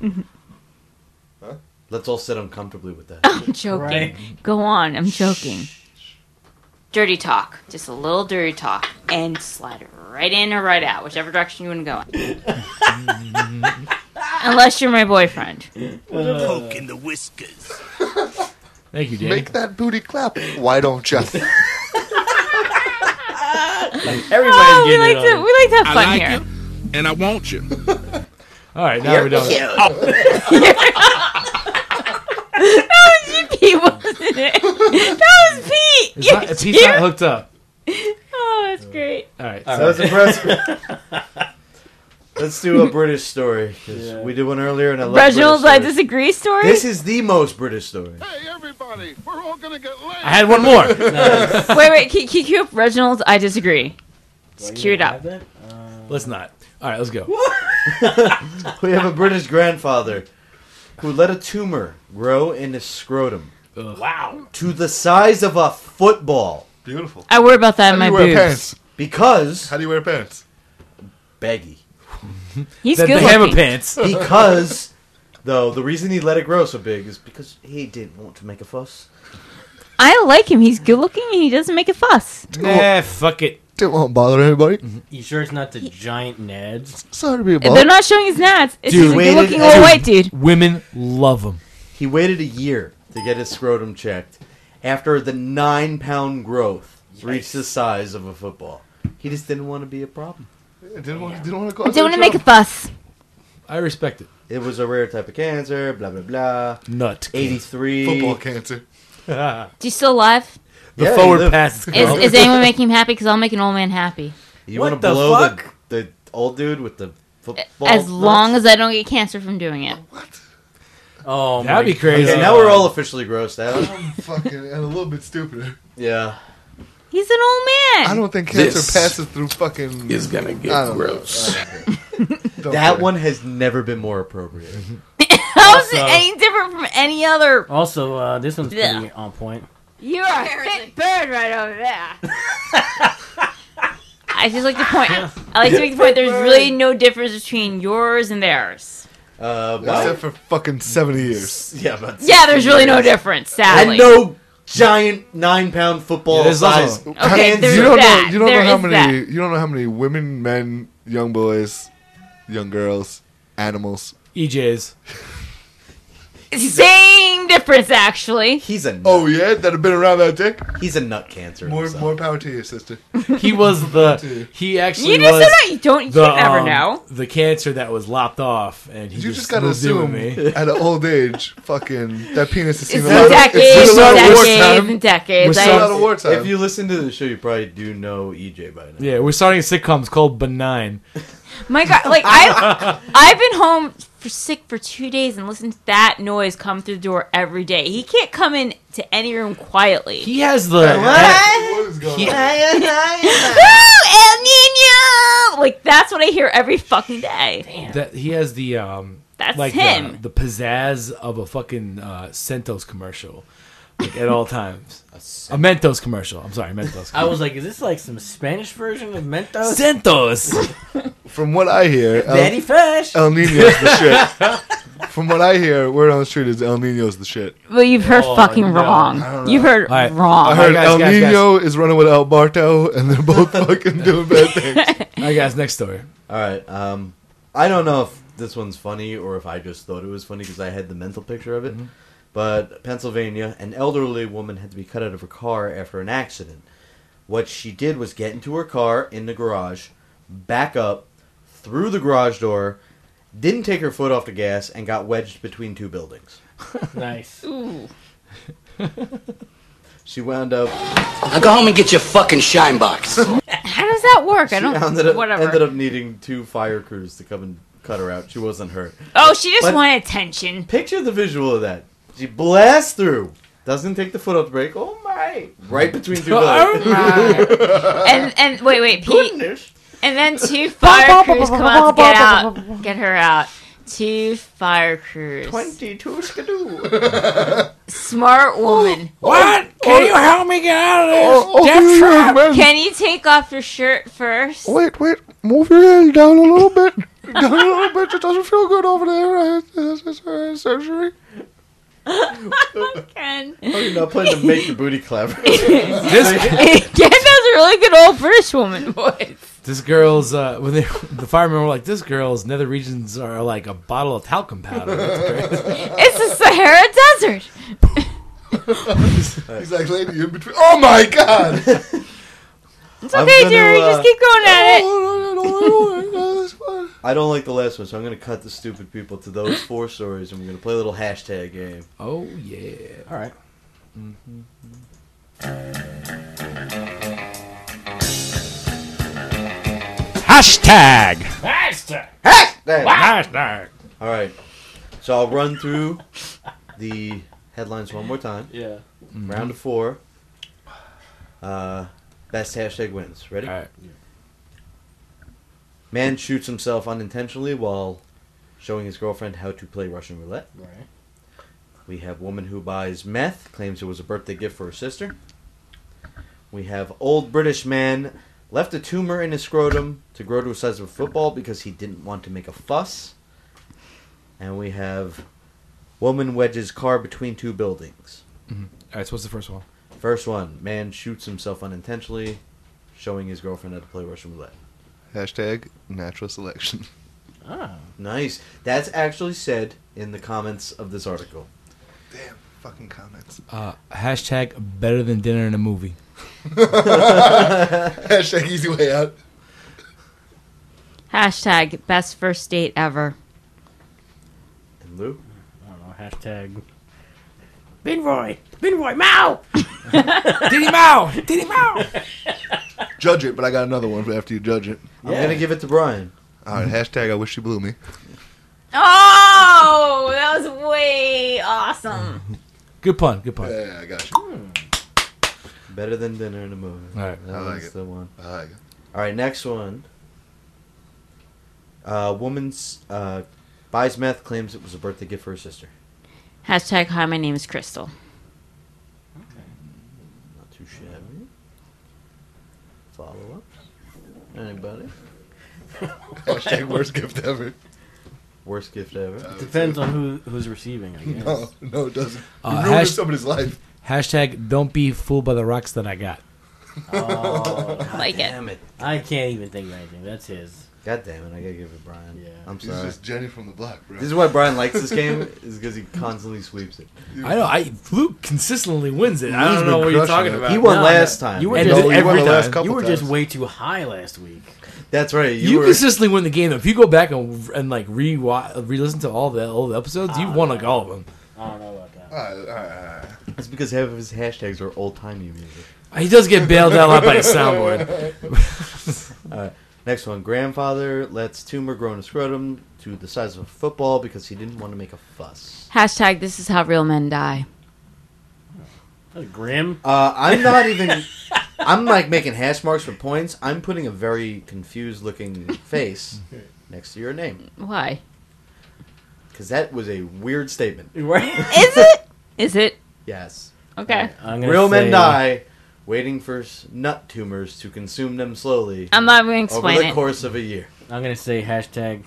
Let's all sit uncomfortably with that. I'm joking. Right. Go on. I'm joking. Dirty talk. Just a little dirty talk. And slide it right in or right out, whichever direction you want to go in. Unless you're my boyfriend. Poke in the whiskers. Thank you, Danny. Make that booty clap. Why don't you? Everybody's Oh, we getting like it to on. we like to have I fun like here. you, and I want you. All right, now we're done. That was Pete, wasn't it? That was Pete. It's not, it's, he's not hooked up. Oh, that's great. All right. That was impressive. Let's do a British story. 'Cause Yeah. we did one earlier, and I love Reginald's I British stories. disagree story. This is the most British story. Hey, everybody, we're all gonna get laid. I had one more. wait, wait. Can, can you cue up Reginald's I disagree? Just Well, cue you it up. have that? Uh, Let's not. All right, let's go. We have a British grandfather who let a tumor grow in his scrotum wow. to the size of a football Beautiful. I worry about that How in do my you wear boobs. pants? because How do you wear pants? baggy. He's The, good the hammer looking. pants. Because though the reason he let it grow so big is because he didn't want to make a fuss. I like him. He's good looking and he doesn't make a fuss. Nah, fuck it. It won't bother anybody. You sure it's not the giant Neds? Sorry to be a They're bother. not showing his nuts. It's Dude, just a waited- good looking dude. old white dude. Women love them. He waited a year to get his scrotum checked after the nine pound growth reached the size of a football. He just didn't want to be a problem. I didn't want, didn't want to I cause don't want to any make a trouble. fuss. I respect it. It was a rare type of cancer, blah blah blah. Nut. eighty-three. Football cancer. the Is he still alive? Yeah, he forward lived. pass is Is, called. is anyone making him happy? Because I'll make an old man happy. You What want to the blow fuck? the the old dude with the football? As long nuts? as I don't get cancer from doing it. Oh, my That'd be crazy. Okay, now we're all officially grossed out. Fucking and a little bit stupider. Yeah. He's an old man. I don't think cancer This passes through fucking. is gonna get I don't know. gross. Don't That worry. one has never been more appropriate. How is it Also- any different from any other? Also, uh, this one's pretty Yeah. on point. You are a big bird right over there. I just like to point. I like to make the point. There's really no difference between yours and theirs. Uh, but, Except for fucking seventy years. yeah, but Yeah, there's really no difference. Sadly. and no giant nine pound football Yeah, there's size. also- Okay, cans. there's You don't that. know. You don't There know how is many. that. You don't know how many women, men, young boys, young girls, animals. E Js. Same difference, actually. He's a nut. Oh yeah, that have been around that dick. He's a nut cancer. More, himself. more power to you, sister. He was the. He actually You just was don't know. You don't. You the can never um, know. the cancer that was lopped off, and he You just, just gotta moved in with assume me. at an old age, fucking that penis has seen It's a lot of. been decades, It's seen a lot of decades, wartime. and decades. It's I- seen a lot of wartime. If you listen to the show, you probably do know E J by now. Yeah, we're starting a sitcom. It's called Benign. My God, like I, I've been home for sick for two days and listened to that noise come through the door every day. He can't come in to any room quietly. He has the. What is going He- on? Oh, El Nino! Like that's what I hear every fucking day. that he has the um That's like him. The, the pizzazz of a fucking uh, Centos commercial, like at all times. A Mentos commercial. I'm sorry, Mentos. I was like, is this like some Spanish version of Mentos? Centos. From what I hear, El, Daddy Fresh. El Nino's the shit. From what I hear, word on the street is El Nino's the shit. Well, you've heard Oh, fucking no. wrong. I don't know. You've heard All right. wrong. I heard guys, El guys, guys. Nino is running with El Barto, and they're both fucking doing bad things. All right, guys. Next story. All right. Um, I don't know if this one's funny or if I just thought it was funny because I had the mental picture of it. Mm-hmm. But Pennsylvania, an elderly woman had to be cut out of her car after an accident. What she did was get into her car in the garage, back up, through the garage door, didn't take her foot off the gas, and got wedged between two buildings. Nice. Ooh. She wound up. Now go home and get your fucking shine box. How does that work? I She don't. ended up, whatever. ended up needing two fire crews to come and cut her out. She wasn't hurt. oh, she just But- wanted attention. Picture the visual of that. She blasts through. Doesn't take the foot off the brake. Oh my! Right between two buildings. and and wait, wait, Pete. Goodness. And then two fire crews come out to get out, get her out. Two fire crews. Twenty-two skidoo. Smart woman. What? Can you help me get out of this? Oh, Death oh, trap? man. Can you take off your shirt first? Wait, wait. Move your head down a little bit. Down a little bit. It doesn't feel good over there. This is uh, surgery. Ken. Oh, you're not playing to make your booty clap. This, Ken does a really good old British woman voice. this girl's, uh, when they, the firemen were like, this girl's nether regions are like a bottle of talcum powder. That's great. It's the Sahara Desert. He's like, lady, in between. Oh my god! It's I'm okay, gonna, Jerry. uh, Just keep going at it. I don't like the last one, so I'm going to cut the stupid people to those four stories, and we're going to play a little hashtag game. Oh, yeah. All right. Hashtag. Hashtag. Hashtag. All right. So I'll run through the headlines one more time. Yeah. Round of four. Uh, best hashtag wins. Ready? All right. Man shoots himself unintentionally while showing his girlfriend how to play Russian roulette. Right. We have woman who buys meth, claims it was a birthday gift for her sister. We have old British man left a tumor in his scrotum to grow to the size of a football because he didn't want to make a fuss. And we have woman wedges car between two buildings. Mm-hmm. All right, so what's the first one? First one, man shoots himself unintentionally, showing his girlfriend how to play Russian roulette. Hashtag natural selection. Ah. Nice. That's actually said in the comments of this article. Damn, fucking comments. Uh, hashtag better than dinner in a movie. Hashtag easy way out. Hashtag best first date ever. And Lou? I don't know. Hashtag. Binroy. Binroy. Mao. Diddy Mao! Diddy Mao! Judge it, but I got another one after you judge it. I'm going to give it to Brian. Alright, hashtag I wish she blew me. Oh, that was way awesome. Good pun, good pun. Yeah, yeah, I got you. Better than dinner in a movie. All right. That I like was it. the one. I like it. All right, next one. Uh, woman's uh, buys meth, claims it was a birthday gift for her sister. Hashtag hi, my name is Crystal. Not too shabby. Follow ups? Anybody? Hashtag worst gift ever. Worst gift ever. Depends on who who's receiving, I guess. No, no, it doesn't. Uh, You ruined hash- somebody's life. Hashtag don't be fooled by the rocks that I got. Oh, Like it. Damn it. I can't even think of anything. That's his. God damn it, I gotta give it Brian. Yeah. I'm He's sorry. just Jenny from the block, bro. This is why Brian likes this game, is because he constantly sweeps it. I know. I Luke consistently wins it. I Lou's don't know been what you're crushing talking it. about. He won No, last no, time. you were And just every you won the last time. couple You were just times. way too high last week. That's right. You, You were. consistently win the game. If you go back and, and like re re-listen to all the old episodes, you've won like all of them. I don't know about that. Alright, alright, alright. It's because half of his hashtags are old timey music. He does get bailed out a lot by the soundboard. All right. Next one. Grandfather lets tumor grow in his scrotum to the size of a football because he didn't want to make a fuss. Hashtag this is how real men die. That's grim. Uh, I'm not even. I'm like making hash marks for points. I'm putting a very confused looking face next to your name Why? because that was a weird statement. Right. Is it? Is it? Yes. Okay. I'm gonna Real say, men die waiting for s- nut tumors to consume them slowly I'm not going to over explain the it. course of a year. I'm gonna say hashtag.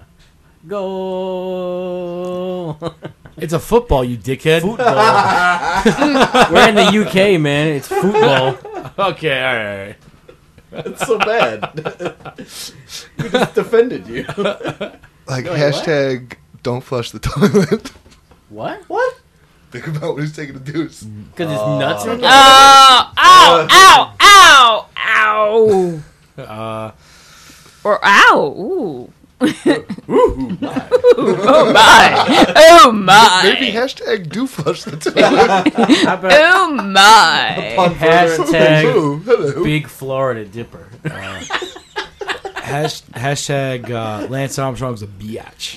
Go. It's a football, you dickhead. Football. We're in the U K, man. It's football. Okay, all right, all right. That's so bad. We just defended you. Like, Wait, hashtag don't flush the toilet. What? What? Think about when he's taking a deuce. Because it's nuts. in there? Oh, ow, ow, ow, ow. Uh, Or ow, ooh. Ooh, my. Oh my. Oh my. Maybe hashtag do flush the toilet. How about Oh my. hashtag Ooh, hello. Big Florida Dipper? hash, hashtag uh, Lance Armstrong's a biatch.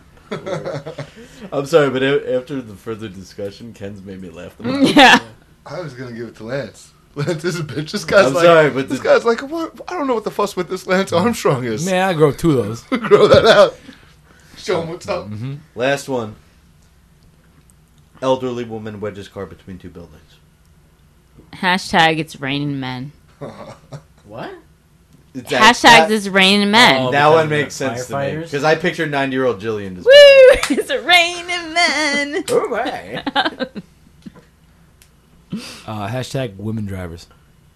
I'm sorry, but a- after the further discussion, Ken's made me laugh the most. Yeah. I was gonna give it to Lance. Lance is a bitch. This guy's I'm like, sorry, but this the- guy's like, what? I don't know what the fuss with this Lance Armstrong is. Man, I grow two of those. Grow that out. Show him what's up. Last one. Elderly woman wedges car between two buildings. Hashtag it's raining men. What? It's that- Hashtag that- it's raining men. Oh, that because one of makes the sense to me. firefighters? Because I pictured ninety-year-old Jillian. Just Woo! It's raining men. oh, my. Uh, hashtag women drivers.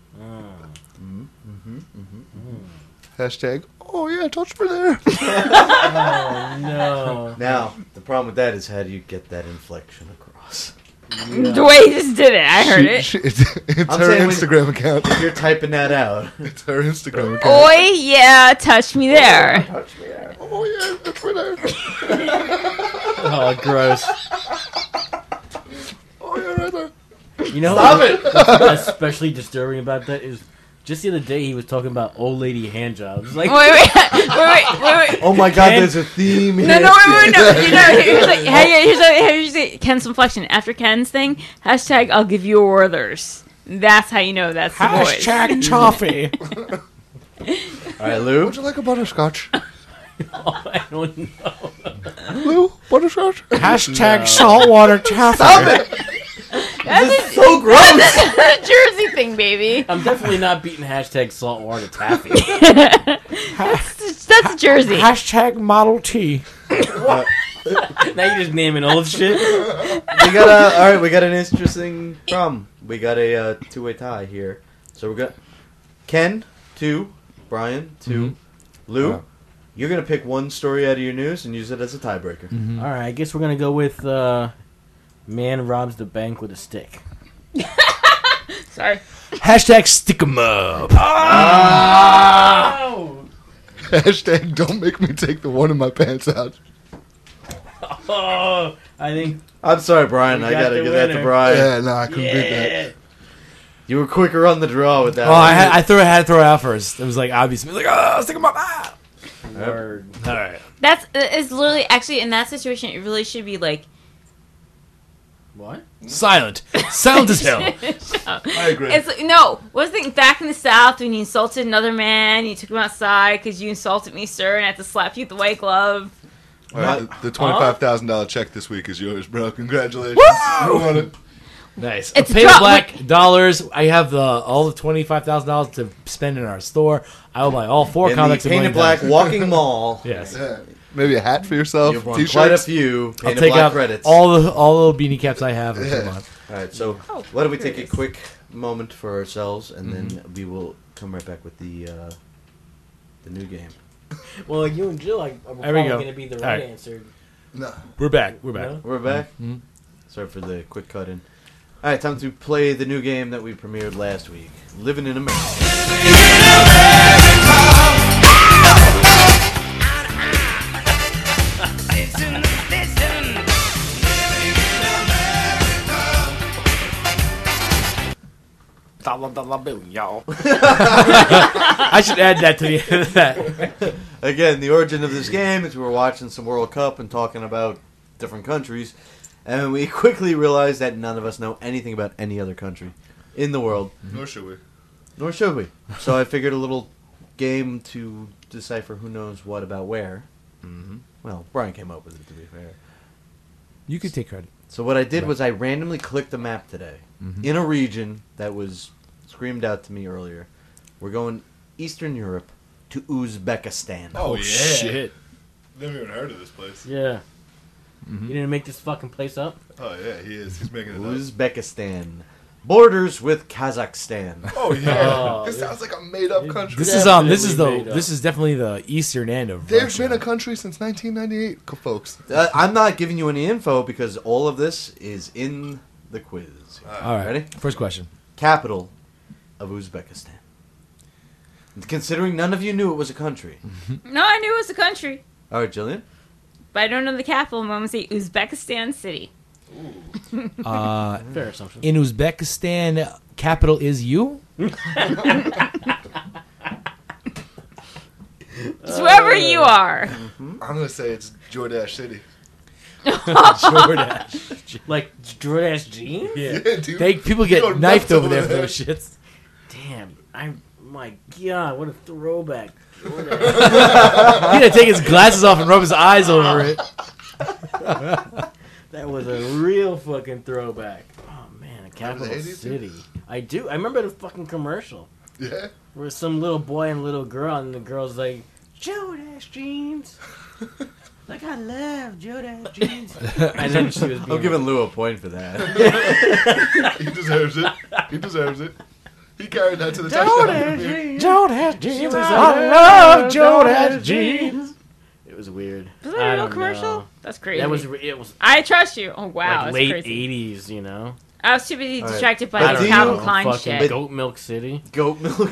Hashtag, oh yeah, touch me there. Oh, no. Now, the problem with that is how do you get that inflection across? The way he just did it, I heard She- it. she- it's it's I'm her saying when- Instagram account. If you're typing that out. It's her Instagram account. Oi, yeah, touch me there. Oh yeah, touch me there. Oh, gross. Oh yeah, right there. You know Stop what- it! what's especially disturbing about that is just the other day he was talking about old lady hand jobs. Like, Wait, wait, wait, wait, wait, wait. Oh my god, Ken- there's a theme here. No, no, wait, wait, no. You know, here's like, hey, here's like, here's like Ken's inflection. After Ken's thing, hashtag I'll give you a Werther's. That's how you know that's the voice. Hashtag toffee. Alright, Lou. Would you like a butterscotch? oh, I don't know. Lou, butterscotch? Hashtag saltwater taffy. That's So gross! a Jersey thing, baby. I'm definitely not beating hashtag saltwater taffy. That's, that's Jersey. Hashtag Model T. Now you're just naming old shit. We got a, alright, we got an interesting problem. We got a uh, two-way tie here. So we're gonna Ken, two, Brian, 2 Lou, Uh. you're gonna pick one story out of your news and use it as a tiebreaker. All right, I guess we're gonna go with uh, man robs the bank with a stick. Sorry. Hashtag stick 'em up. Hashtag don't make me take the one in my pants out. Oh, I think. I'm sorry, Brian. We I got gotta the give that to winner. Brian. Yeah, no, I couldn't beat that. Yeah. You were quicker on the draw with that. Oh, one. I had, I threw I had to throw it out first. It was like obvious. It was like, oh, stick 'em up. Ah. Word. All right. That's it's literally actually in that situation. It really should be like. What? Silent. Silent as hell. I agree. It's like, no. What's the thing back in the South when you insulted another man? You took him outside because you insulted me, sir, and I had to slap you with the white glove. All right, the, the twenty-five thousand dollars check this week is yours, bro. Congratulations. You won it. Nice. It's It's Pay drop- the black dollars. I have the all the twenty five thousand dollars to spend in our store. I will buy all four In comics. the a million Painted Black times. Walking Mall. Yes. Yeah. Maybe a hat for yourself. You've won T-shirts. quite a few I'll Painted take Black out credits. all the all the beanie caps I have. And Yeah. put 'em on. All right, so Oh, why don't we take a here it is. quick moment for ourselves, and Mm-hmm. then we will come right back with the uh, the new game. Well, you and Jill, I, are There we probably go. going to be the All right right. answer. No. We're back. We're back. No? We're back. Mm-hmm. Sorry for the quick cut in. All right, time to play the new game that we premiered last week. Living in America. I should add that to the end of that. Again, the origin of this game is we were watching some World Cup and talking about different countries, and we quickly realized that none of us know anything about any other country in the world, Nor should we. nor should we. So I figured a little game to decipher who knows what about where. Mm-hmm. Well, Brian came up with it, to be fair. You could take credit. So what I did was I randomly clicked a map today Mm-hmm. in a region that was screamed out to me earlier. We're going Eastern Europe to Uzbekistan. Oh, yeah. Shit. Never even heard of this place. Yeah. You didn't make this fucking place up? Oh yeah, he is. He's making it up. Uzbekistan borders with Kazakhstan. Oh yeah. Oh, this yeah. sounds like a made-up country. This is um. This is Definitely the. made up. This is definitely the eastern end of. There's Russia. been a country since nineteen ninety-eight, co- folks. Uh, I'm not giving you any info because all of this is in the quiz. All right. Ready? First question. Capital of Uzbekistan. Considering none of you knew it was a country. No, I knew it was a country, All right, Jillian. but I don't know the capital. I'm going to say Uzbekistan City. Uh, Fair assumption. in Uzbekistan, capital is you. Just wherever you are. I'm gonna say it's Jordache City. Jordache. Like Jordache Jean? Yeah. Yeah, dude. They people You go get knifed nuts over there for there. those shits. I my God, what a throwback! He had to take his glasses off and rub his eyes over it. That was a real fucking throwback. Oh man, a capital the eighties, city. I do. I remember the fucking commercial Yeah. where some little boy and little girl, and the girl's like, "Joe Dash jeans." Like, I love Joe Dash jeans. And then she was being I'm giving Lou a point for that. He deserves it. He deserves it. He carried that to the Joe touchdown. Dash jeans. Joe has She jeans. was like, I love Joe has jeans. It was weird. Was that I a real don't commercial? know. That's crazy. That was re- it was I trust you. Oh wow, like that's late crazy. eighties, you know. I was too busy All right. distracted But by do the you- Calvin Klein fucking shit. Goat Milk City. Goat milk.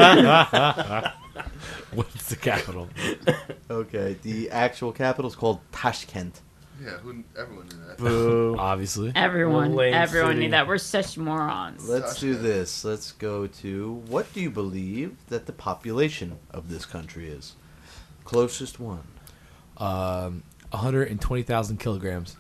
What's the capital? Okay, the actual capital is called Tashkent. Yeah, who, everyone knew that. Boo. Obviously. Everyone, Lame everyone city. knew that. We're such morons. Let's do this. Let's go to what do you believe that the population of this country is? Closest one. Um, one hundred twenty thousand kilograms.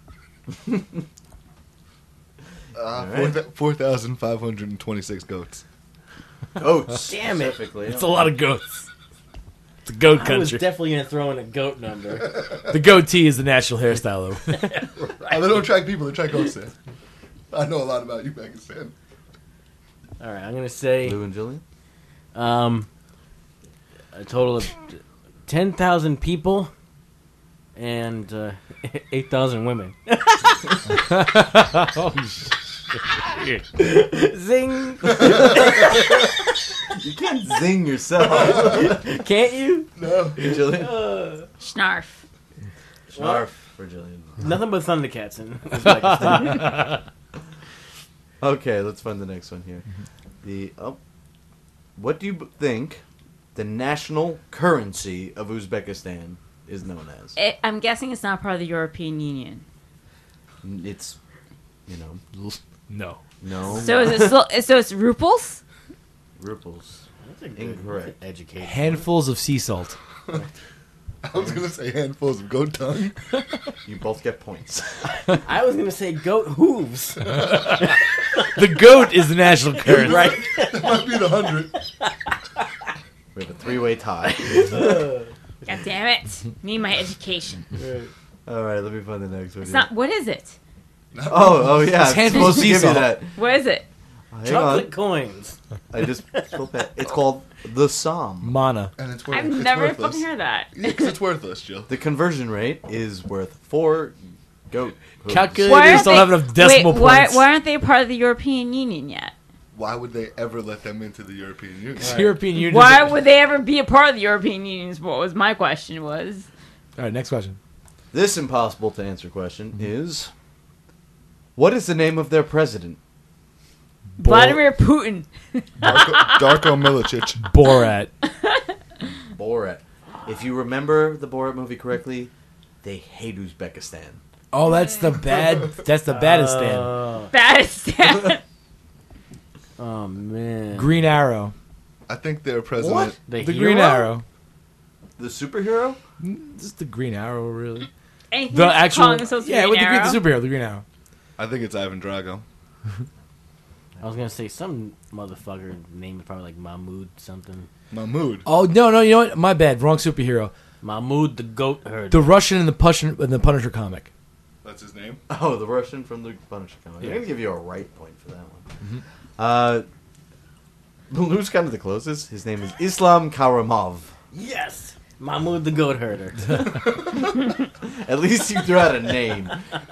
Uh, right. four thousand five hundred twenty-six goats. Goats. Damn it. Specifically. It's a lot of goats. It's a goat I was country. definitely gonna throw in a goat number. The goatee is the national hairstyle. Over. Oh, they don't track people, they track goats there. I know a lot about you, Pakistan. All right, I'm gonna say Lou and Jillian? um, a total of ten thousand people and uh, eight thousand women. Oh, shit. Zing! You can't zing yourself. Can't you? No. Jillian? Uh, Snarf. Snarf for Jillian. nothing but Thundercats in Uzbekistan. Okay, let's find the next one here. The oh, what do you b- think the national currency of Uzbekistan is known as? It, I'm guessing it's not part of the European Union. It's, you know, No. no So is it still, so it's rubles? rubles. That's a good, Incorrect. that's educated. Handfuls of sea salt. I was going to say handfuls of goat tongue. You both get points. I was gonna say goat hooves. The goat is the national currency. Right. That might be the hundred. We have a three-way tie. God damn it! Need my education. All right, let me find the next one. It's here. not. What is it? Oh, oh yeah. It's I'm handfuls supposed to of give sea you salt. that. What is it? Hang Chocolate on. coins. I just spelled that. It's called the Psalm. Mana. And it's worth, I've it's never worthless. fucking heard that. Yeah, because it's worthless, Jill. The conversion rate is worth four goat hooves. Calculate- Why They aren't don't have enough decimal wait, why, points. why aren't they part of the European Union yet? Why would they ever let them into the European Union? European Union. Why would they ever be a part of the European Union? Is what was my question was. All right, next question. This impossible to answer question is: what is the name of their president? Vladimir Putin. Darko, Darko Milicic. Borat. Borat. If you remember the Borat movie correctly, they hate Uzbekistan. Oh, that's the bad. That's the baddest stand. Uh, Baddest. oh man. Green Arrow. I think their president. What? The, The hero? Green Arrow. The superhero? Just the Green Arrow, really. Anything The that's actual. calling themselves Yeah, Green with the, green, Arrow? the superhero, the Green Arrow. I think it's Ivan Drago. I was gonna say some motherfucker name is probably like Mahmoud something. Mahmoud. Oh no, no, you know what? My bad. Wrong superhero. Mahmoud the goat herder. The Russian in the Punisher, in the Punisher comic. That's his name. Oh, the Russian from the Punisher comic. I'm Yeah. gonna give you a right point for that one. Uh, Lou's kind of the closest. His name is Islam Karimov. Yes, Mahmoud the goat herder. At least you threw out a name.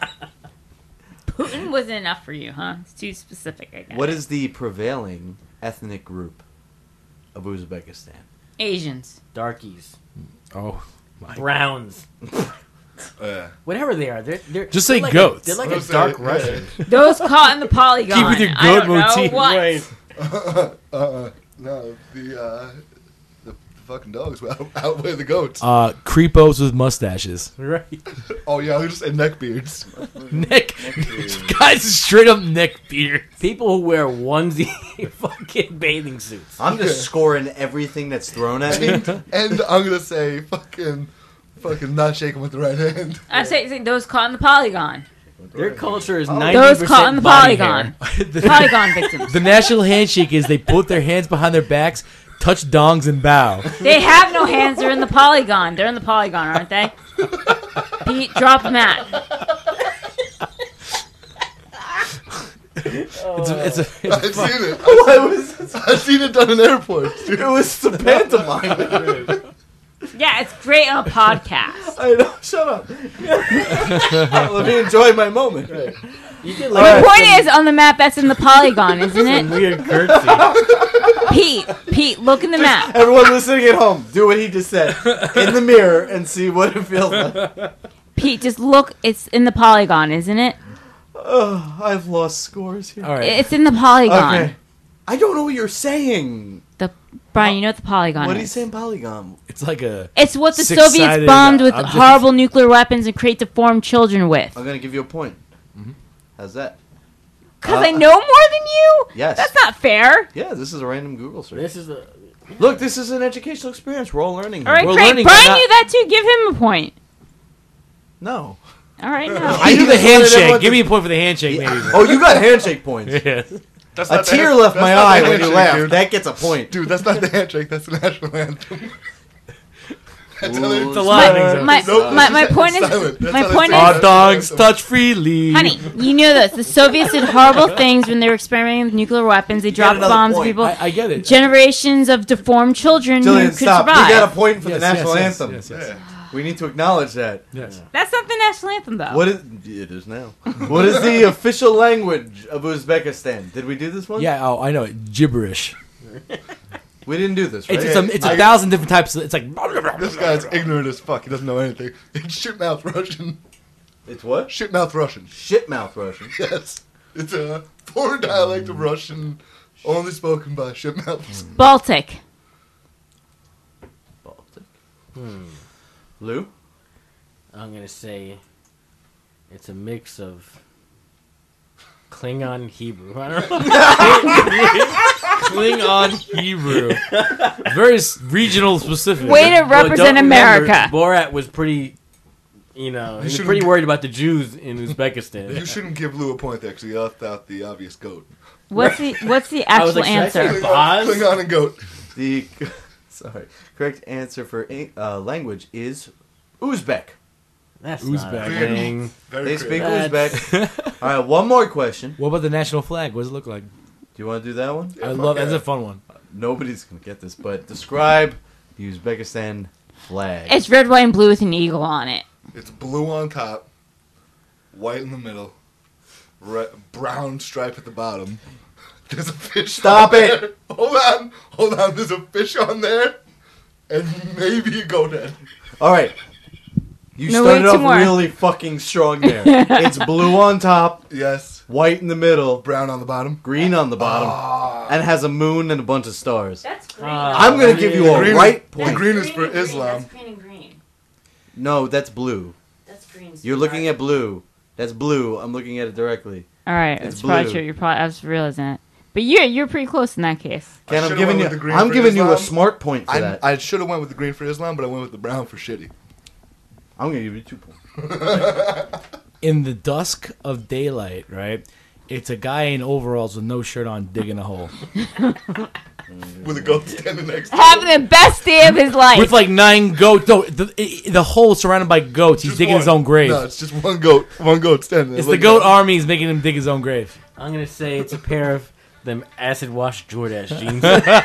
Putin wasn't enough for you, huh? It's too specific, I guess. What is the prevailing ethnic group of Uzbekistan? Asians. Darkies, Oh, my. browns, Uh, whatever they are. They're, they're Just they're say like goats. A, they're like I'll a say- dark yeah. Russian. Those caught in the polygon. Keep with your I goat don't know motif. what. Right. uh, uh, no, the, uh, the, the fucking dogs out, outweigh the goats. Uh, creepos with mustaches. Right. Oh, yeah, I just say neckbeards. Neck. Guys, straight up neck beard. People who wear onesie fucking bathing suits. I'm just scoring everything that's thrown at me. and, and I'm going to say fucking, fucking not shaking with the right hand. I say, say those caught in the polygon. Their culture is Oh. ninety Those percent caught in the body polygon. hair. Polygon victims. The national handshake is they put their hands behind their backs, touch dongs, and bow. They have no hands. They're in the polygon. They're in the polygon, aren't they? Pete, drop the mat. It's a, it's a, it's I've a seen it. Why was I've seen it done in airports. Dude. it was the pantomime? Yeah, it's great on a podcast. I know. Shut up. Let me enjoy my moment. You did The like point is, on the map, that's in the polygon, isn't some it? weird curtsy. Pete, Pete, look in the map. Everyone listening at home, do what he just said in the mirror and see what it feels like. Pete, just look. It's in the polygon, isn't it? Oh, I've lost scores here. all right. It's in the polygon. Okay. I don't know what you're saying. The Brian, you know what the polygon What are is? you saying, polygon? It's like a. It's what the Six-sided Soviets bombed with object. horrible nuclear weapons and create deformed children with. I'm gonna give you a point. How's that? Because Uh, I know more than you? Yes. That's not fair. Yeah, this is a random Google search. This is a Look, this is an educational experience. We're all learning. All right, We're great. learning, Brian but not- knew that too. Give him a point. No. All right, no. I do the Just wanted everyone handshake. to- Give me a point for the handshake, maybe. Oh, you got handshake points. Yeah. That's A not the tear hand- left that's my not the eye when you handshake, laughed. Dude. That gets a point. Dude, that's not the handshake. That's the national anthem. That's how they- It's a lot of things. My, Nope, my, this my is point is, silent. That's my how they point say is, it. Hot dogs touch freely. honey, you know this. The Soviets did horrible things when they were experimenting with nuclear weapons. They dropped another bombs on point. people. I, I get it. Generations of deformed children who Jillian, could stop. survive. You got a point for Yes, the national yes, anthem. Yes, yes, yes. We need to acknowledge that. yes. That's not the national anthem, though. What is it is now? What is the official language of Uzbekistan? Did we do this one? Yeah, oh, I know it. Gibberish. We didn't do this, right? It's, it's a, it's a I- thousand different types. Of, it's like. This guy's ignorant as fuck. He doesn't know anything. It's shitmouth Russian. It's what? Shitmouth Russian. Shitmouth Russian. Yes. It's a foreign dialect of Russian only spoken by shitmouths. Baltic. Baltic. Lou? I'm gonna say it's a mix of Klingon Hebrew. I don't know. Klingon Hebrew. Very s- regional specific. Way to Well, represent don't remember, America. Borat was pretty, you know, he was shouldn't pretty be- worried about the Jews in Uzbekistan. You shouldn't give Lou a point there because he left out the obvious goat. What's the What's the I was actual like, should I say answer? Boz? Klingon and goat. The sorry. Correct answer for uh, language is Uzbek. That's not Uzbek. a thing. Very They creative. speak That's- Uzbek. All right, one more question. What about the national flag? What does it look like? Do you want to do that one? I love. yeah. That's a fun one. Nobody's gonna get this, but describe the Uzbekistan flag. It's red, white, and blue with an eagle on it. It's blue on top, white in the middle, red, brown stripe at the bottom. There's a fish. Stop on it. there. Hold on, hold on. There's a fish on there, and maybe a goat head. All right. You No, started wait, two off more. really fucking strong there. It's blue on top, Yes, white in the middle, brown on the bottom. green on the bottom, Ah. and has a moon and a bunch of stars. That's green. I'm gonna give you a Green- right the point. green is for Islam. green and green. No, that's blue. That's green. You're looking at blue. That's blue. I'm looking at it directly. All right, It's that's probably blue. true. You're probably I was realizing that, but you're you're pretty close in that case. Ken, I'm should've giving went you. with the green I'm for giving you a Islam. smart point for I, that. I should have went with the green for Islam, but I went with the brown for shitty. I'm gonna give you two points. In the dusk of daylight, right? It's a guy in overalls with no shirt on digging a hole With a goat standing next to Having the best day of his life. with like nine goats. No, the, it, the hole is surrounded by goats. He's Just digging one. his own grave. No, it's just one goat. One goat standing there. It's the looking goat at army is making him dig his own grave. I'm gonna say it's a pair of them acid wash Jordache jeans.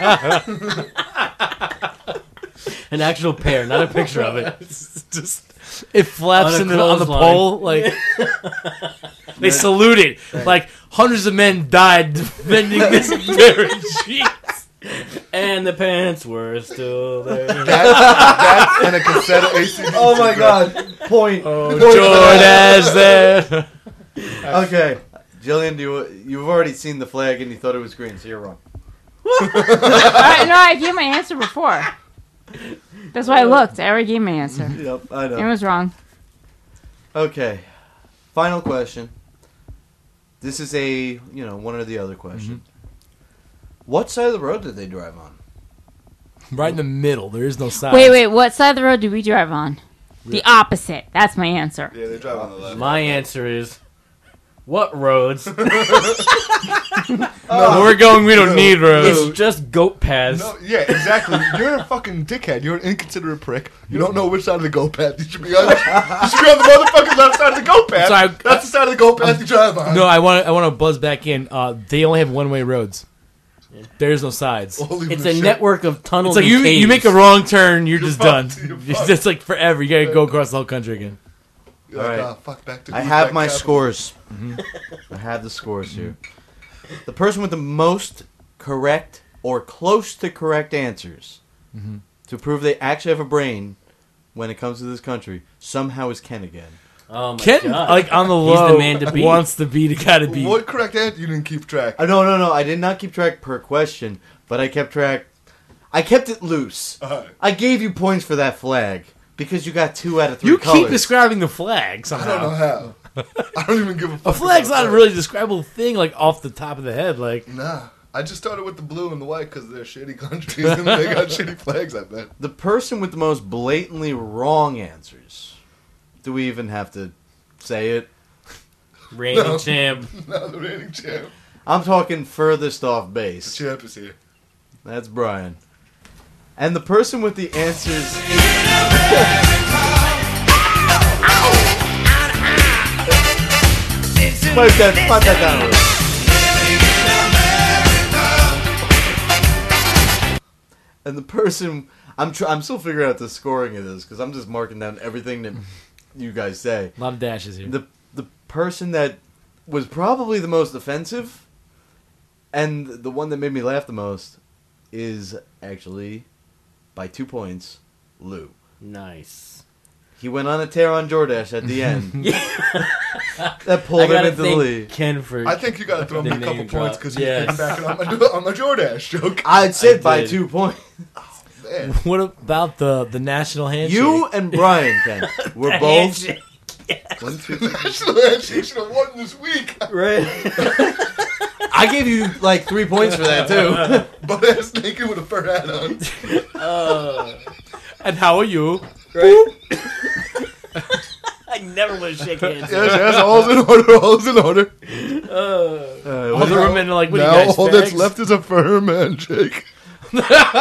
An actual pair, not a picture of it. It's just it flaps On a in the, on the clothesline. pole like they saluted. Like hundreds of men died defending this pair of jeans. And the pants were still there. That, that and a cassette of A C D C. Oh my God! Point. Oh, Point for that. Jordache there. Okay, Jillian, do you you've already seen the flag and you thought it was green, so you're wrong. All right, no, I gave my answer before. That's why I looked. I already gave my answer. Yep, I It know. was wrong. Okay, final question. This is a you know one or the other question. What side of the road did they drive on? Right in the middle. There is no side. Wait, wait. What side of the road do we drive on? The opposite. That's my answer. Yeah, they drive on the left. My answer is What roads? Where we're going, we don't need roads. It's just goat paths. No, yeah, exactly. You're a fucking dickhead. You're an inconsiderate prick. You don't know which side of the goat path you should be on. You should be on the motherfucking left side of the goat path. So I- That's the side of the goat path you drive on. No, I want to. I want to buzz back in. Uh, they only have one-way roads. There's no sides. Holy It's a shit. network of tunnels. It's like you and you make a caves. wrong turn, you're, just done. fucked. You're It's fucked. just like forever. You gotta go across the whole country again. You're like, All right. ah, fuck, back to I Uzbek have my capital. scores. I have the scores here. The person with the most correct or close to correct answers to prove they actually have a brain when it comes to this country somehow is Ken again. Oh my Ken, God. like on the He's low, the man to beat. wants to be the guy to beat. What correct answer? You didn't keep track. Uh, no, no, no. I did not keep track per question, but I kept track. I kept it loose. Alright. I gave you points for that flag because you got two out of three You colors. keep describing the flag I somehow. don't know how. I don't even give a fuck. A flag's about not a that. really describable thing, like off the top of the head. Like Nah. I just started with the blue and the white because they're shitty countries and they got shitty flags, I bet. The person with the most blatantly wrong answers. Do we even have to say it? reigning No. champ. Now the reigning champ. I'm talking furthest off The base. champ is here. That's Brian. And the person with the answers. Pipe that, pipe that down a little. And the person, I'm tr- I'm still figuring out the scoring of this because I'm just marking down everything that you guys say. a lot of dashes here. The the person that was probably the most offensive, and the one that made me laugh the most, is actually, by two points, Lou. Nice. He went on a tear on Jordash at the end. That I pulled him gotta into the thank lead. Ken for. I think you gotta throw me The a couple name points drop. because you Yes. yes. backing on my, on my Jordash joke. I said I by did. two points. Man. What about the the national handshake? You and Brian, Ken, were both. One, two, three. National handshake should have won this week. Right. I gave you like three points for that too. Butt ass naked with a fur hat on. And how are you? I never want to shake hands. Yes, yes, all's in order, all's in order. Uh, All the women are like, what are now you guys, all that's fags? left is a firm handshake. All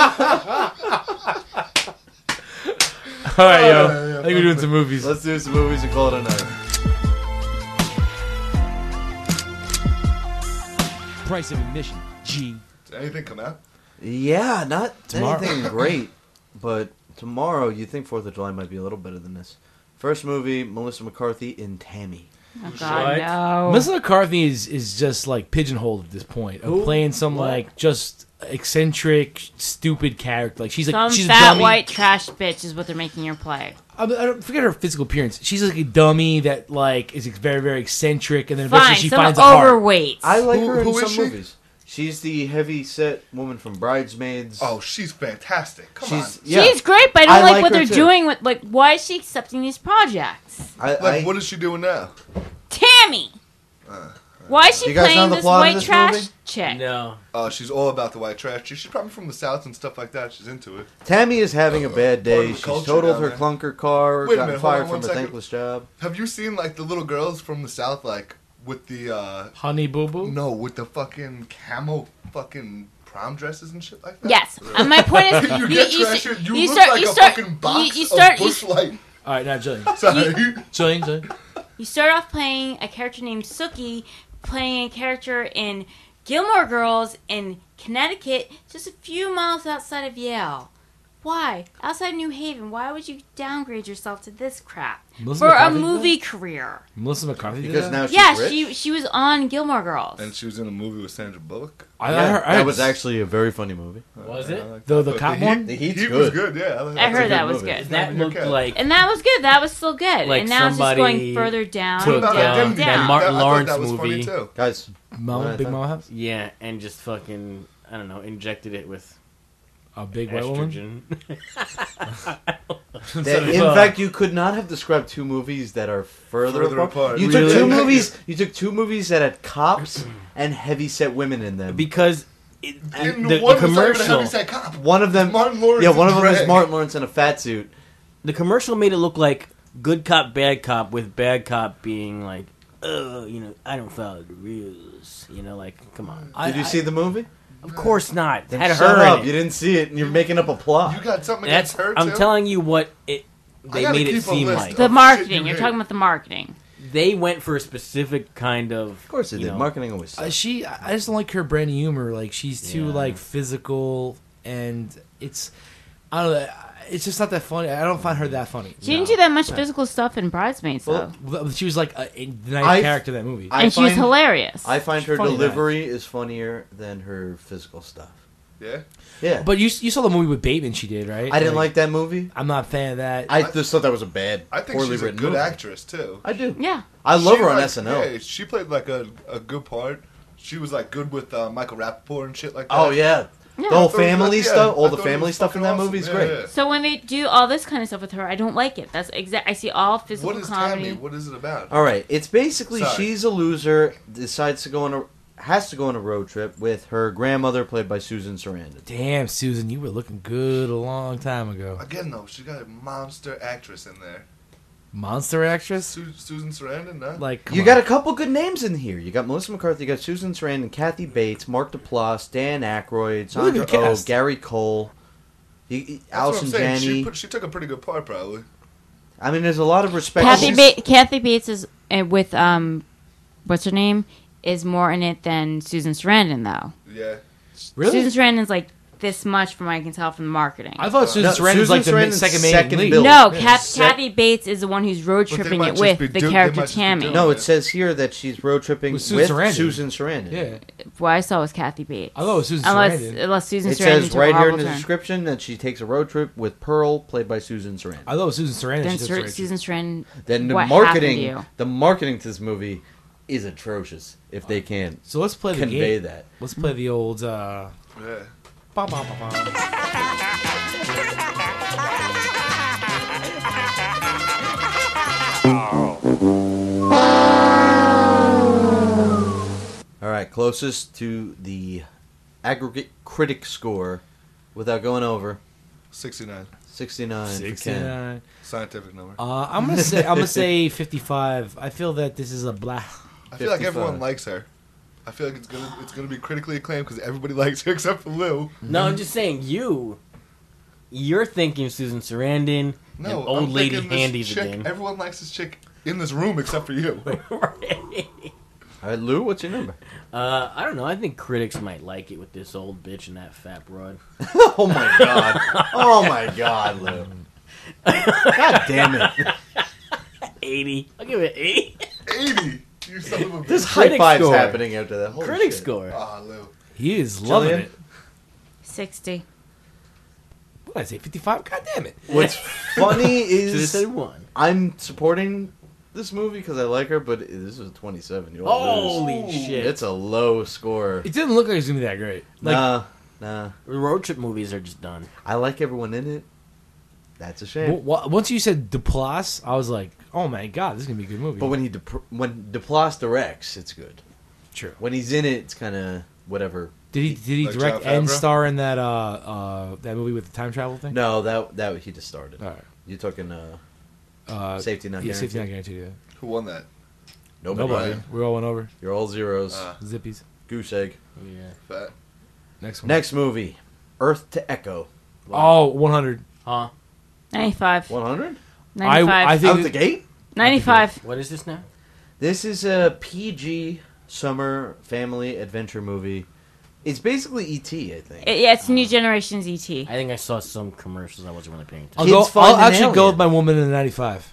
right, yo. Oh, yeah, yeah, I think we're doing some movies. let's do some movies and call it a night. Price of admission, G. Did anything come out? Yeah, not Tomorrow. anything great, but tomorrow you think Fourth of July might be a little better than this. First movie, Melissa McCarthy in Tammy. Oh God, What? no. Melissa McCarthy is, is just like pigeonholed at this point of Who? playing some What? like just eccentric, stupid character. Like she's like Some she's a fat dummy. white trash bitch is what they're making her play. I, I don't forget her physical appearance. She's like a dummy that like is very very eccentric, and then Fine, eventually she some finds a heart. overweight. I like Who- her in who is some she? movies. She's the heavy set woman from Bridesmaids. Oh, she's fantastic. Come she's on. yeah. She's great, but I don't I like, like what her they're too. doing with like. Why is she accepting these projects? I, Like, I, what is she doing now? Tammy. Why is she You guys know playing the this plot of white this trash movie? chick? No. Oh, she's all about the white trash. She's probably from the South and stuff like that. She's into it. Tammy is having a bad Part day. of the She's culture totaled down her there. clunker car, Wait a gotten minute, hold fired on from one a second. thankless job. Have you seen like the little girls from the South, like with the uh Honey Boo Boo. no, with the fucking camo fucking prom dresses and shit like that? Yes, and my point is, You you, get you, trashed. You, you look start, like you a start, fucking box you, you start, of you, Bush Light. All right, now Jillian. Sorry. Jillian, Jillian. you start off playing a character named Sookie, playing a character in Gilmore Girls in Connecticut, just a few miles outside of Yale. Why? Outside New Haven, why would you downgrade yourself to this crap? Melissa For a McCarthy did movie career. that? Melissa McCarthy. did Because that? now she's Yeah, rich. she she was on Gilmore Girls. And she was in a movie with Sandra Bullock. I, Yeah, I heard, I that heard was actually a very funny movie. Was it? I like The- that. the But cop Heat- one? The Heat's Heat good. was good. Yeah, I a heard good that was movie. good. That looked Okay. like And that was good. That was still good. Like and now it's just somebody going further down, took, down, What about uh, down. that Martin I thought Lawrence that was funny movie. too. Guys, Mama, What? Big Mama House. Yeah, and just fucking I don't know, injected it with A big white woman. estrogen. that- in uh, fact, you could not have described two movies that are further, Further apart. apart. You Really? took two movies. You took two movies that had cops and heavy set women in them. because it, In the, one the was not even a commercial, heavyset cop. One of them, Martin Lawrence yeah, one of in them is drag. Martin Lawrence in a fat suit. the commercial made it look like good cop, bad cop, with bad cop being like oh, you know, I don't follow the rules. You know, like, come on. I- Did you I- see the movie? Of course not. Then Had shut her up. in You it. didn't see it, and you're making up a plot. You got something That's. against her I'm too? telling you what it. I They gotta made it keep a seem list like of- The shit marketing. you You're hate. talking about the marketing. they went for a specific kind of. Of course it you did. know, Marketing always Uh, sucks. she, I just don't like her brand of humor. Like she's too Yeah. like physical, and it's, I don't know. It's just not that funny. I don't find her that funny. She didn't do that much physical stuff in Bridesmaids, though. Well, she was like a, a the nice I- character in that movie. I and she was find- hilarious. I find her funny, delivery is funnier than her physical stuff. Yeah. Yeah. but you you saw the movie with Bateman she did, right? I didn't like that movie. I'm not a fan of that. I just thought that was a bad, I think poorly she's a written good movie. actress too. I do. yeah. I love She, her on like, S N L. Yeah, she played like a, a good part. She was like good with uh, Michael Rappaport and shit like that. Oh yeah, Yeah. the whole I thought it was, family like, yeah, stuff, all I the thought it family was stuff in fucking that movie is awesome. great. Yeah, yeah. So when they do all this kind of stuff with her, I don't like it. That's exact. I see all physical What is comedy. Tammy? What is it about? All right, it's basically Sorry. she's a loser, decides to go on a has to go on a road trip with her grandmother, played by Susan Sarandon. Damn, Susan, you were looking good a long time ago. Again, though, she got a monster actress in there. Monster actress? Su- Susan Sarandon, no? Like, come You on. got a couple good names in here. You got Melissa McCarthy, you got Susan Sarandon, Kathy Bates, Mark Duplass, Dan Aykroyd, Sandra good Oh, cast. Gary Cole, you, you- That's Allison what I'm saying. She, Janney. put, she took a pretty good part, probably. I mean, there's a lot of respect. Kathy, she's- ba- Kathy Bates is uh, with um, what's her name? Is more in it than Susan Sarandon, though. Yeah. Really? Susan Sarandon's like this much, from what I can tell from the marketing. I thought Susan No, Sarandon was Susan like the ma- Sarandon's second main second lead. build. no, Yeah. Kath- Sec- Kathy Bates is the one who's road But they tripping might it just with be the do- they character might just be Tammy. doing No, it. it says here that she's road tripping With with, Susan Sarandon. Susan Sarandon. Yeah. What I saw was Kathy Bates. I thought it was Susan unless, Sarandon. Unless Susan It Sarandon says took a right here in horrible the turn. description that she takes a road trip with Pearl, played by Susan Sarandon. I thought it was Susan Sarandon. Then she took Sur- Sarandon. Susan Sarandon. Then the what happened to marketing, you? the marketing to this movie is atrocious. If they can So let's play the convey game. that. Let's play the old. Uh, Yeah. ba- ba- ba- ba. All right, closest to the aggregate critic score, without going over, sixty-nine. sixty-nine. for Ken. sixty-nine. Scientific number. Uh, I'm gonna say I'm gonna say fifty-five. I feel that this is a black. I feel like everyone fifty-five. likes her. I feel like it's gonna it's gonna be critically acclaimed because everybody likes her except for Lou. No, I'm just saying you. You're thinking Susan Sarandon No, and old I'm lady thinking this Handy's chick, again. Everyone likes this chick in this room except for you. All right, Lou, what's your number? Uh, I don't know. I think critics might like it with this old bitch and that fat broad. Oh my god! Oh my god, Lou! God damn it! eighty. I'll give it eighty. eighty. You son of a bitch. This high Critic five's score. happening after that. Holy Critic shit. score. Ah, Lou. He is loving Jillian? it. sixty. What did I say? fifty-five. God damn it! What's funny Should have is said one. I'm supporting this movie because I like her, but this is a twenty-seven year old. Holy shit! It's a low score. It didn't look like it was gonna be that great. Like, nah, nah. Road trip movies are just done. I like everyone in it. That's a shame. w- w- once you said Duplass, I was like, oh my god, this is gonna be a good movie. But when he dep- when Duplass directs, it's good. True. When he's in it, it's kind of whatever. Did he did he Like direct Jon and Favreau? star in that uh uh that movie with the time travel thing? No, that that he just started. All right. You're talking uh, Uh, safety not yeah, guaranteed. safety not guaranteed. Yeah. Who won that? Nobody. Nobody. We all went over. You're all zeros. Uh, Zippies. Goose egg. Yeah. fat. Next one. Next movie, Earth to Echo. Oh, one hundred. Huh? ninety-five. one hundred ninety-five. I think out it- the gate. ninety-five. What is this now? This is a P G summer family adventure movie. It's basically E T, I think. It- yeah, it's New Generation's E T. I think I saw some commercials. I wasn't really paying I'll, attention. go, Kids find I'll an actually go alien. with my woman in the ninety-five.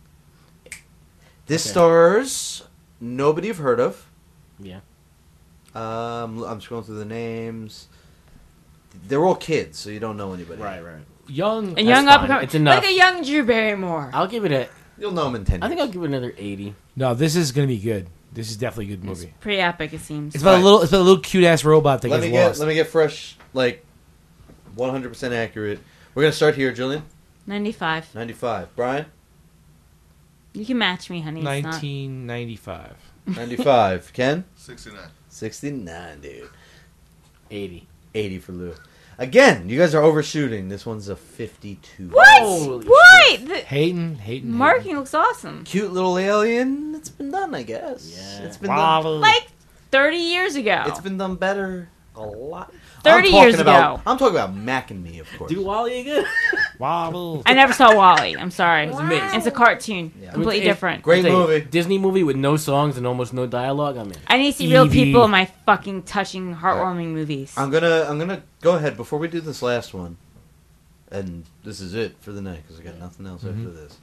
This Okay. stars nobody you've heard of. Yeah. Um, I'm scrolling through the names. They're all kids, so you don't know anybody. Right. Right. Young. A young fine. up and coming. It's enough. Like a young Drew Barrymore. I'll give it a. You'll know them in ten. I think I'll years. give it another eighty. No, this is gonna be good. This is definitely a good It's movie. pretty epic, it seems. It's about Right. a little. It's about a little cute ass robot that Let gets me get lost. let me get fresh, like one hundred percent accurate. We're gonna start here, Julian. ninety-five. ninety-five. Brian. You can match me, honey. It's not- nineteen ninety-five. ninety-five. Ken. sixty-nine. sixty-nine, dude. eighty. eighty for Lou. Again, you guys are overshooting. This one's a fifty-two. What? Holy What? The Hating, hating, marking looks awesome. Cute little alien. It's been done, I guess. Yeah. It's been done. Like thirty years ago. It's been done better a lot. thirty I'm talking years about, ago. I'm talking about Mac and Me, of course. Do Wally again? Wobble. I never saw Wally. I'm sorry. It was amazing. It's a cartoon. Completely It's- different. Great I'll tell you, movie. Disney movie with no songs and almost no dialogue. I'm in. I need to see real Evie. people in my fucking touching, heartwarming movies. I'm gonna I'm gonna go ahead before we do this last one, and this is it for the night because I got nothing else Mm-hmm. after this.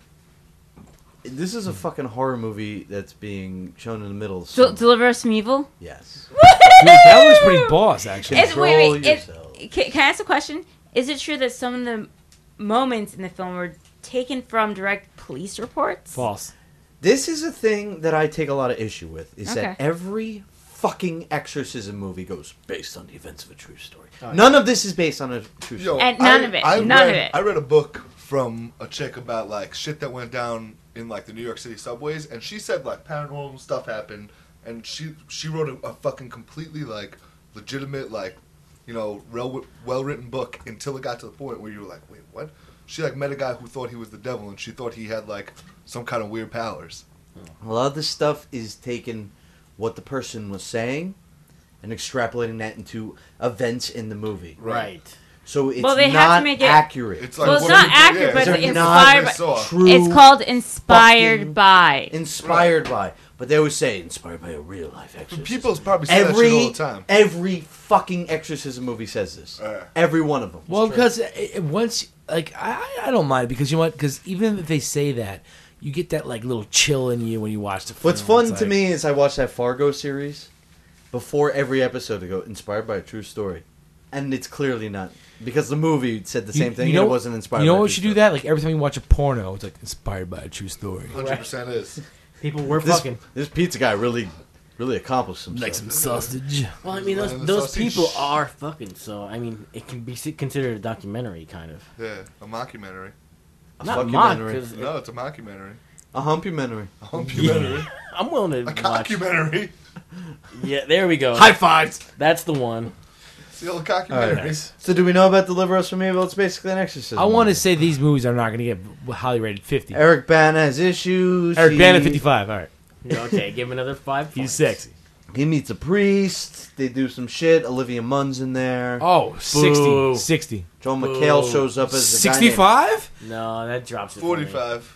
This is a fucking horror movie that's being shown in the middle. Of Del- summer. Deliver Us from Evil? Yes. Dude, that was pretty boss, actually. Is, wait, Control wait. It, yourself. can, can I ask a question? Is it true that some of the moments in the film were taken from direct police reports? False. This is a thing that I take a lot of issue with. Is Okay. that every fucking exorcism movie goes based on the events of a true story. None of this is based on a true Yo, story. And none I- of it. I None of read, it. I read a book from a chick about like shit that went down in like the New York City subways, and she said like paranormal stuff happened, and she she wrote a, a fucking completely like legitimate like you know well well written book until it got to the point where you were like, wait, what? She like met a guy who thought he was the devil, and she thought he had like some kind of weird powers. A lot of this stuff is taking what the person was saying and extrapolating that into events in the movie. Right. So it's Well, they have not to make it- accurate. It's like Well, it's what not we did- accurate, yeah, but They're it's not inspired by, saw. true it's called Inspired fucking by. inspired by. But they always say inspired by a real life exorcism. People's probably say that every shit all the time. every fucking exorcism movie says this. Uh. Every one of them. Well, because it, it- once, like, I, I don't mind because you know what? Because even if they say that, you get that like little chill in you when you watch the film. What's fun It's to like- me is I watch that Fargo series before every episode to go inspired by a true story, and it's clearly not because the movie said the You- same thing you know, and it wasn't inspired. You know by a what true should do story. that? Like every time you watch a porno, it's like inspired by a true story. Hundred percent is. People were This, fucking. this pizza guy really, really accomplished himself. Like some sausage. Well, I mean, those, And the those sausage. people are fucking. So, I mean, it can be si- considered a documentary, kind of. Yeah, a mockumentary. A Not mock, fuckumentary. because No, it's a mockumentary. A humpumentary. A humpumentary. I'm willing to A watch. cockumentary. Yeah, there we go. High fives. That's the one. It's the old cockumentary. So do we know about Deliver Us from Evil? It's basically an exorcism. I want to movie. say these movies are not going to get highly rated fifty. Eric Bana has issues. Eric he, Bana fifty-five. All right, Okay, give him another five. he's points. sexy. He meets a priest. They do some shit. Olivia Munn's in there. Oh, sixty. Boo. sixty. Joel McHale Boo. shows up as a guy named- sixty-five? No, that drops it. for me. Forty-five.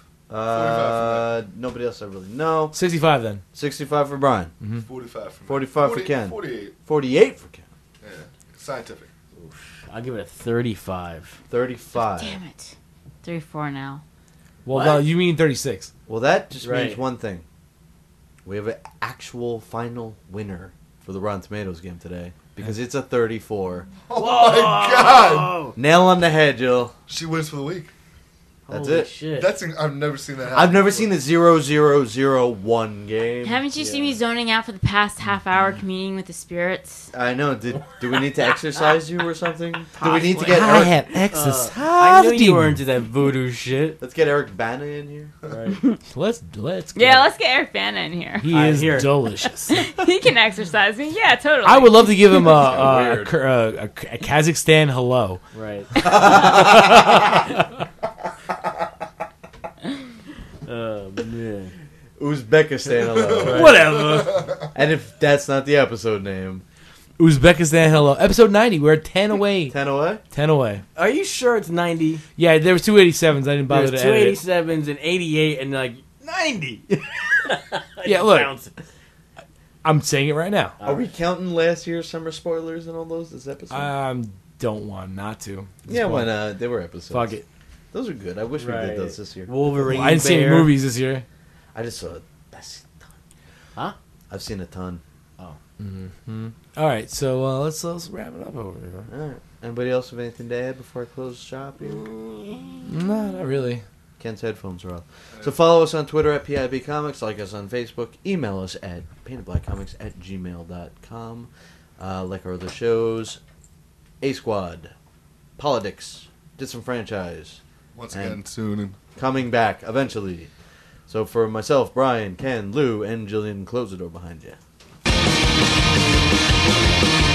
Uh, nobody else I really know. sixty-five then. sixty-five for Brian. Forty-five for me. forty-five for Forty- Ken. Forty-eight. forty-eight for Ken. Yeah. Scientific. I'll give it a thirty-five. thirty-five. Damn it. Three, four now. Well, What? no, you mean thirty-six. Well, that just Right. means one thing. We have an actual final winner for the Rotten Tomatoes game today because it's a thirty-four. Oh my god! Nail on the head, Jill. She wins for the week. That's Holy it. Shit. That's in, I've never seen that happen. I've never before. seen the zero zero zero one game. Haven't you seen me zoning out for the past half hour communing with the spirits? I know. Did do we need to exercise you or something? Do we need to get I Eric? have exercise. I knew you were into that voodoo shit. Let's get Eric Bana in here. Right. Let's let's. Go. Yeah, let's get Eric Bana in here. He I is hear it. delicious. He can exercise me. Yeah, totally. I would love to give him a a, a, Weird. a, a Kazakhstan hello. Right. Oh man. Uzbekistan, hello. Whatever. And if that's not the episode name, Uzbekistan hello. Episode ninety. We're ten away. ten away. ten away. Are you sure it's ninety? Yeah, there was two eighty-sevens. I didn't bother There's to two edit it. eighty-sevens and eighty-eight and like ninety. Yeah, look. Bounce. I'm saying it right now. Are we counting last year's summer spoilers and all those this episode? Um, don't want not to. At this yeah, point. why not? They were episodes. Fuck it. Those are good. I wish we Right. did those this year. Wolverine. Well, I didn't see any Bear. movies this year. I just saw. I've seen a ton. Huh? I've seen a ton. All right, so uh, let's let's wrap it up over here. All right. Anybody else have anything to add before I close shop here? No, not really. Ken's headphones are off. So follow us on Twitter at P I B Comics, like us on Facebook, email us at paintedblackcomics at gmail dot com. Uh, like our other shows, A Squad, Politics, Disenfranchise, Once And- again, soon. And coming back eventually. So for myself, Brian, Ken, Lou, and Jillian, close the door behind you.